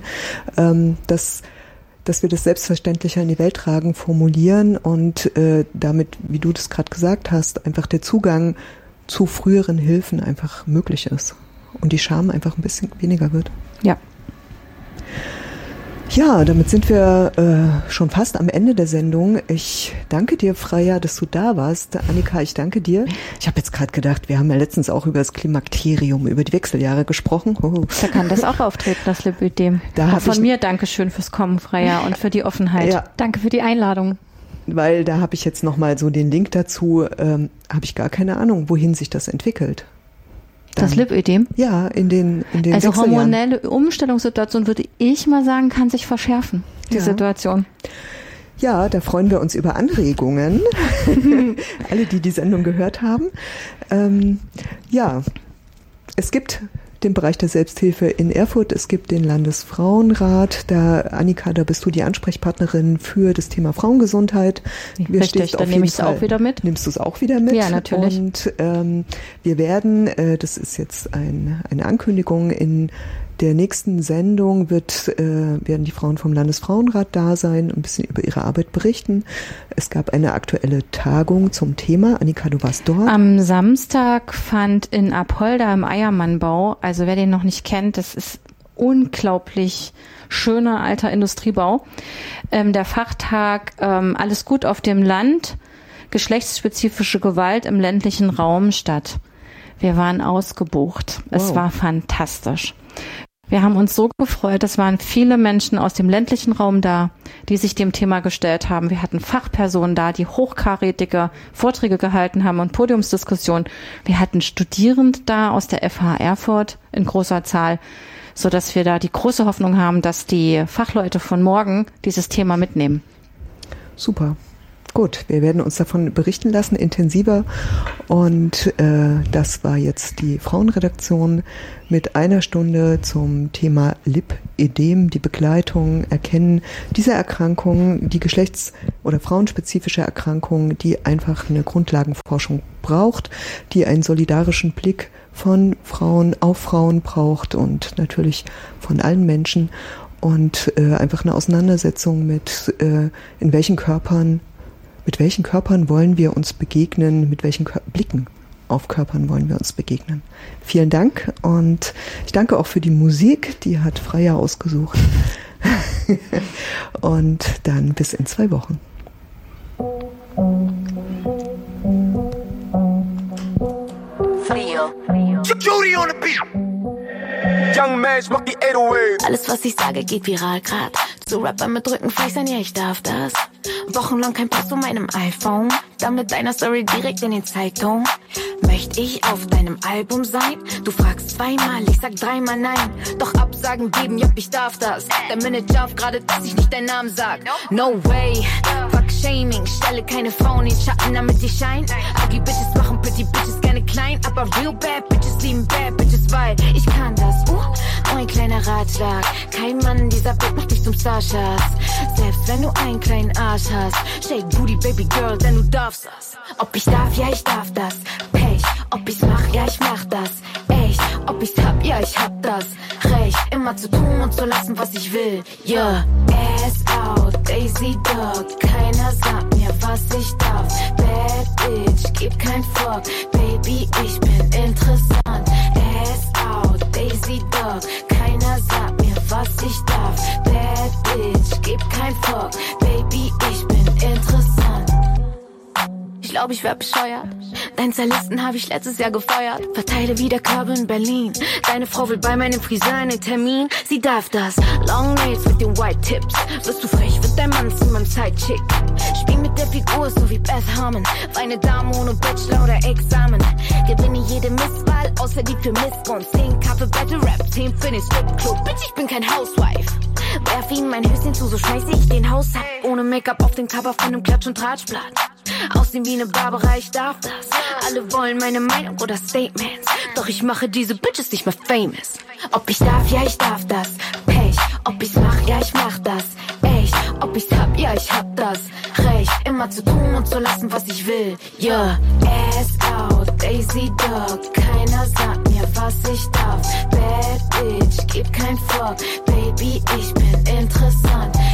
dass wir das selbstverständlicher in die Welt tragen, formulieren und damit, wie du das gerade gesagt hast, einfach der Zugang zu früheren Hilfen einfach möglich ist und die Scham einfach ein bisschen weniger wird. Ja. Ja, damit sind wir schon fast am Ende der Sendung. Ich danke dir, Freya, dass du da warst. Annika, ich danke dir. Ich habe jetzt gerade gedacht, wir haben ja letztens auch über das Klimakterium, über die Wechseljahre gesprochen. Da kann das auch auftreten, das Lipödem. Von mir Dankeschön fürs Kommen, Freya, und für die Offenheit. Ja. Danke für die Einladung. Weil da habe ich jetzt nochmal so den Link dazu, habe ich gar keine Ahnung, wohin sich das entwickelt. Das Lipödem? Ja, in den Also hormonelle Umstellungssituation, würde ich mal sagen, kann sich verschärfen, die Situation. Ja, da freuen wir uns über Anregungen. Alle, die die Sendung gehört haben. Ja, es gibt den Bereich der Selbsthilfe in Erfurt. Es gibt den Landesfrauenrat. Da, Annika, da bist du die Ansprechpartnerin für das Thema Frauengesundheit. Richtig, dann nehme ich es auch wieder mit. Nimmst du es auch wieder mit? Ja, natürlich. Und wir werden, das ist jetzt eine Ankündigung, in der nächsten Sendung werden die Frauen vom Landesfrauenrat da sein, ein bisschen über ihre Arbeit berichten. Es gab eine aktuelle Tagung zum Thema. Annika, du warst dort. Am Samstag fand in Apolda im Eiermannbau, also wer den noch nicht kennt, das ist unglaublich schöner alter Industriebau, der Fachtag Alles gut auf dem Land, geschlechtsspezifische Gewalt im ländlichen Raum statt. Wir waren ausgebucht. Wow. Es war fantastisch. Wir haben uns so gefreut, es waren viele Menschen aus dem ländlichen Raum da, die sich dem Thema gestellt haben. Wir hatten Fachpersonen da, die hochkarätige Vorträge gehalten haben und Podiumsdiskussionen. Wir hatten Studierende da aus der FH Erfurt in großer Zahl, sodass wir da die große Hoffnung haben, dass die Fachleute von morgen dieses Thema mitnehmen. Super. Gut, wir werden uns davon berichten lassen, intensiver. Und das war jetzt die Frauenredaktion mit einer Stunde zum Thema Lipödem, die Begleitung, Erkennen dieser Erkrankung, die geschlechts- oder frauenspezifische Erkrankung, die einfach eine Grundlagenforschung braucht, die einen solidarischen Blick von Frauen auf Frauen braucht und natürlich von allen Menschen und einfach eine Auseinandersetzung mit mit welchen Körpern wollen wir uns begegnen, mit welchen Blicken auf Körpern wollen wir uns begegnen. Vielen Dank und ich danke auch für die Musik, die hat Freya ausgesucht. Und dann bis in 2 Wochen. Judy on the beat. Young Mash macht die 808. Alles, was ich sage, geht viral grad. Zu Rapper mit Rückenfleißern, ja, ich darf das. Wochenlang kein Post von meinem iPhone. Dann mit deiner Story direkt in den Zeitung. Möchte ich auf deinem Album sein? Du fragst zweimal, ich sag 3-mal nein. Doch Absagen geben, ja, ich darf das. Der Manager auf gerade, dass ich nicht deinen Namen sag. No way, fuck Shaming. Stelle keine Frauen in den Schatten, damit sie scheinen. Ugly Bitches machen Pretty Bitches gerne klein. Aber real bad Bitches lieben bad Bitches, weil ich kann das. Nur ein kleiner Ratschlag. Kein Mann in dieser Welt macht dich zum Starschatz. Selbst wenn du einen kleinen Arsch hast. Shake Booty, Baby Girl, denn du darfst das. Ob ich darf, ja, ich darf das. Pech, ob ich's mach, ja, ich mach das. Echt, ob ich's hab, ja, ich hab das. Recht, immer zu tun und zu lassen, was ich will. Yeah, ass out, Daisy Dog. Keiner sagt mir, was ich darf. Bad Bitch, gib kein Fuck. Baby, ich bin interessant. Ass out, Daisy Dog. Keiner sagt mir, was ich darf. Bad Bitch, gib kein Fuck. Baby, ich bin interessant. Ich glaub, ich wär bescheuert. Deinen Stylisten hab ich letztes Jahr gefeuert. Verteile wieder Körbe in Berlin. Deine Frau will bei meinem Friseur einen Termin. Sie darf das. Long Nails mit den White Tips. Wirst du frech, wird dein Mann zu meinem Sidechick. Spiel mit der Figur, so wie Beth Harmon. Feine Dame ohne Bachelor oder Examen. Gewinne jede Misswahl, außer die für Missgunst. 10 für Battle Rap, 10 für den Stripclub. Bitch, ich bin kein Housewife. Werf ihm mein Höschen zu, so schmeiß ich den Haus ab. Ohne Make-up auf dem Cover von einem Klatsch- und Tratschblatt. Aussehen wie eine Barbara, ich darf das. Alle wollen meine Meinung oder Statements. Doch ich mache diese Bitches nicht mehr famous. Ob ich darf, ja, ich darf das. Pech, ob ich's mach, ja, ich mach das. Echt, ob ich's hab, ja, ich hab das. Recht, immer zu tun und zu lassen, was ich will. Yeah, ass out, Daisy Dog. Keiner sagt mir, was ich darf. Bad Bitch, gib kein Fuck. Baby, ich bin interessant.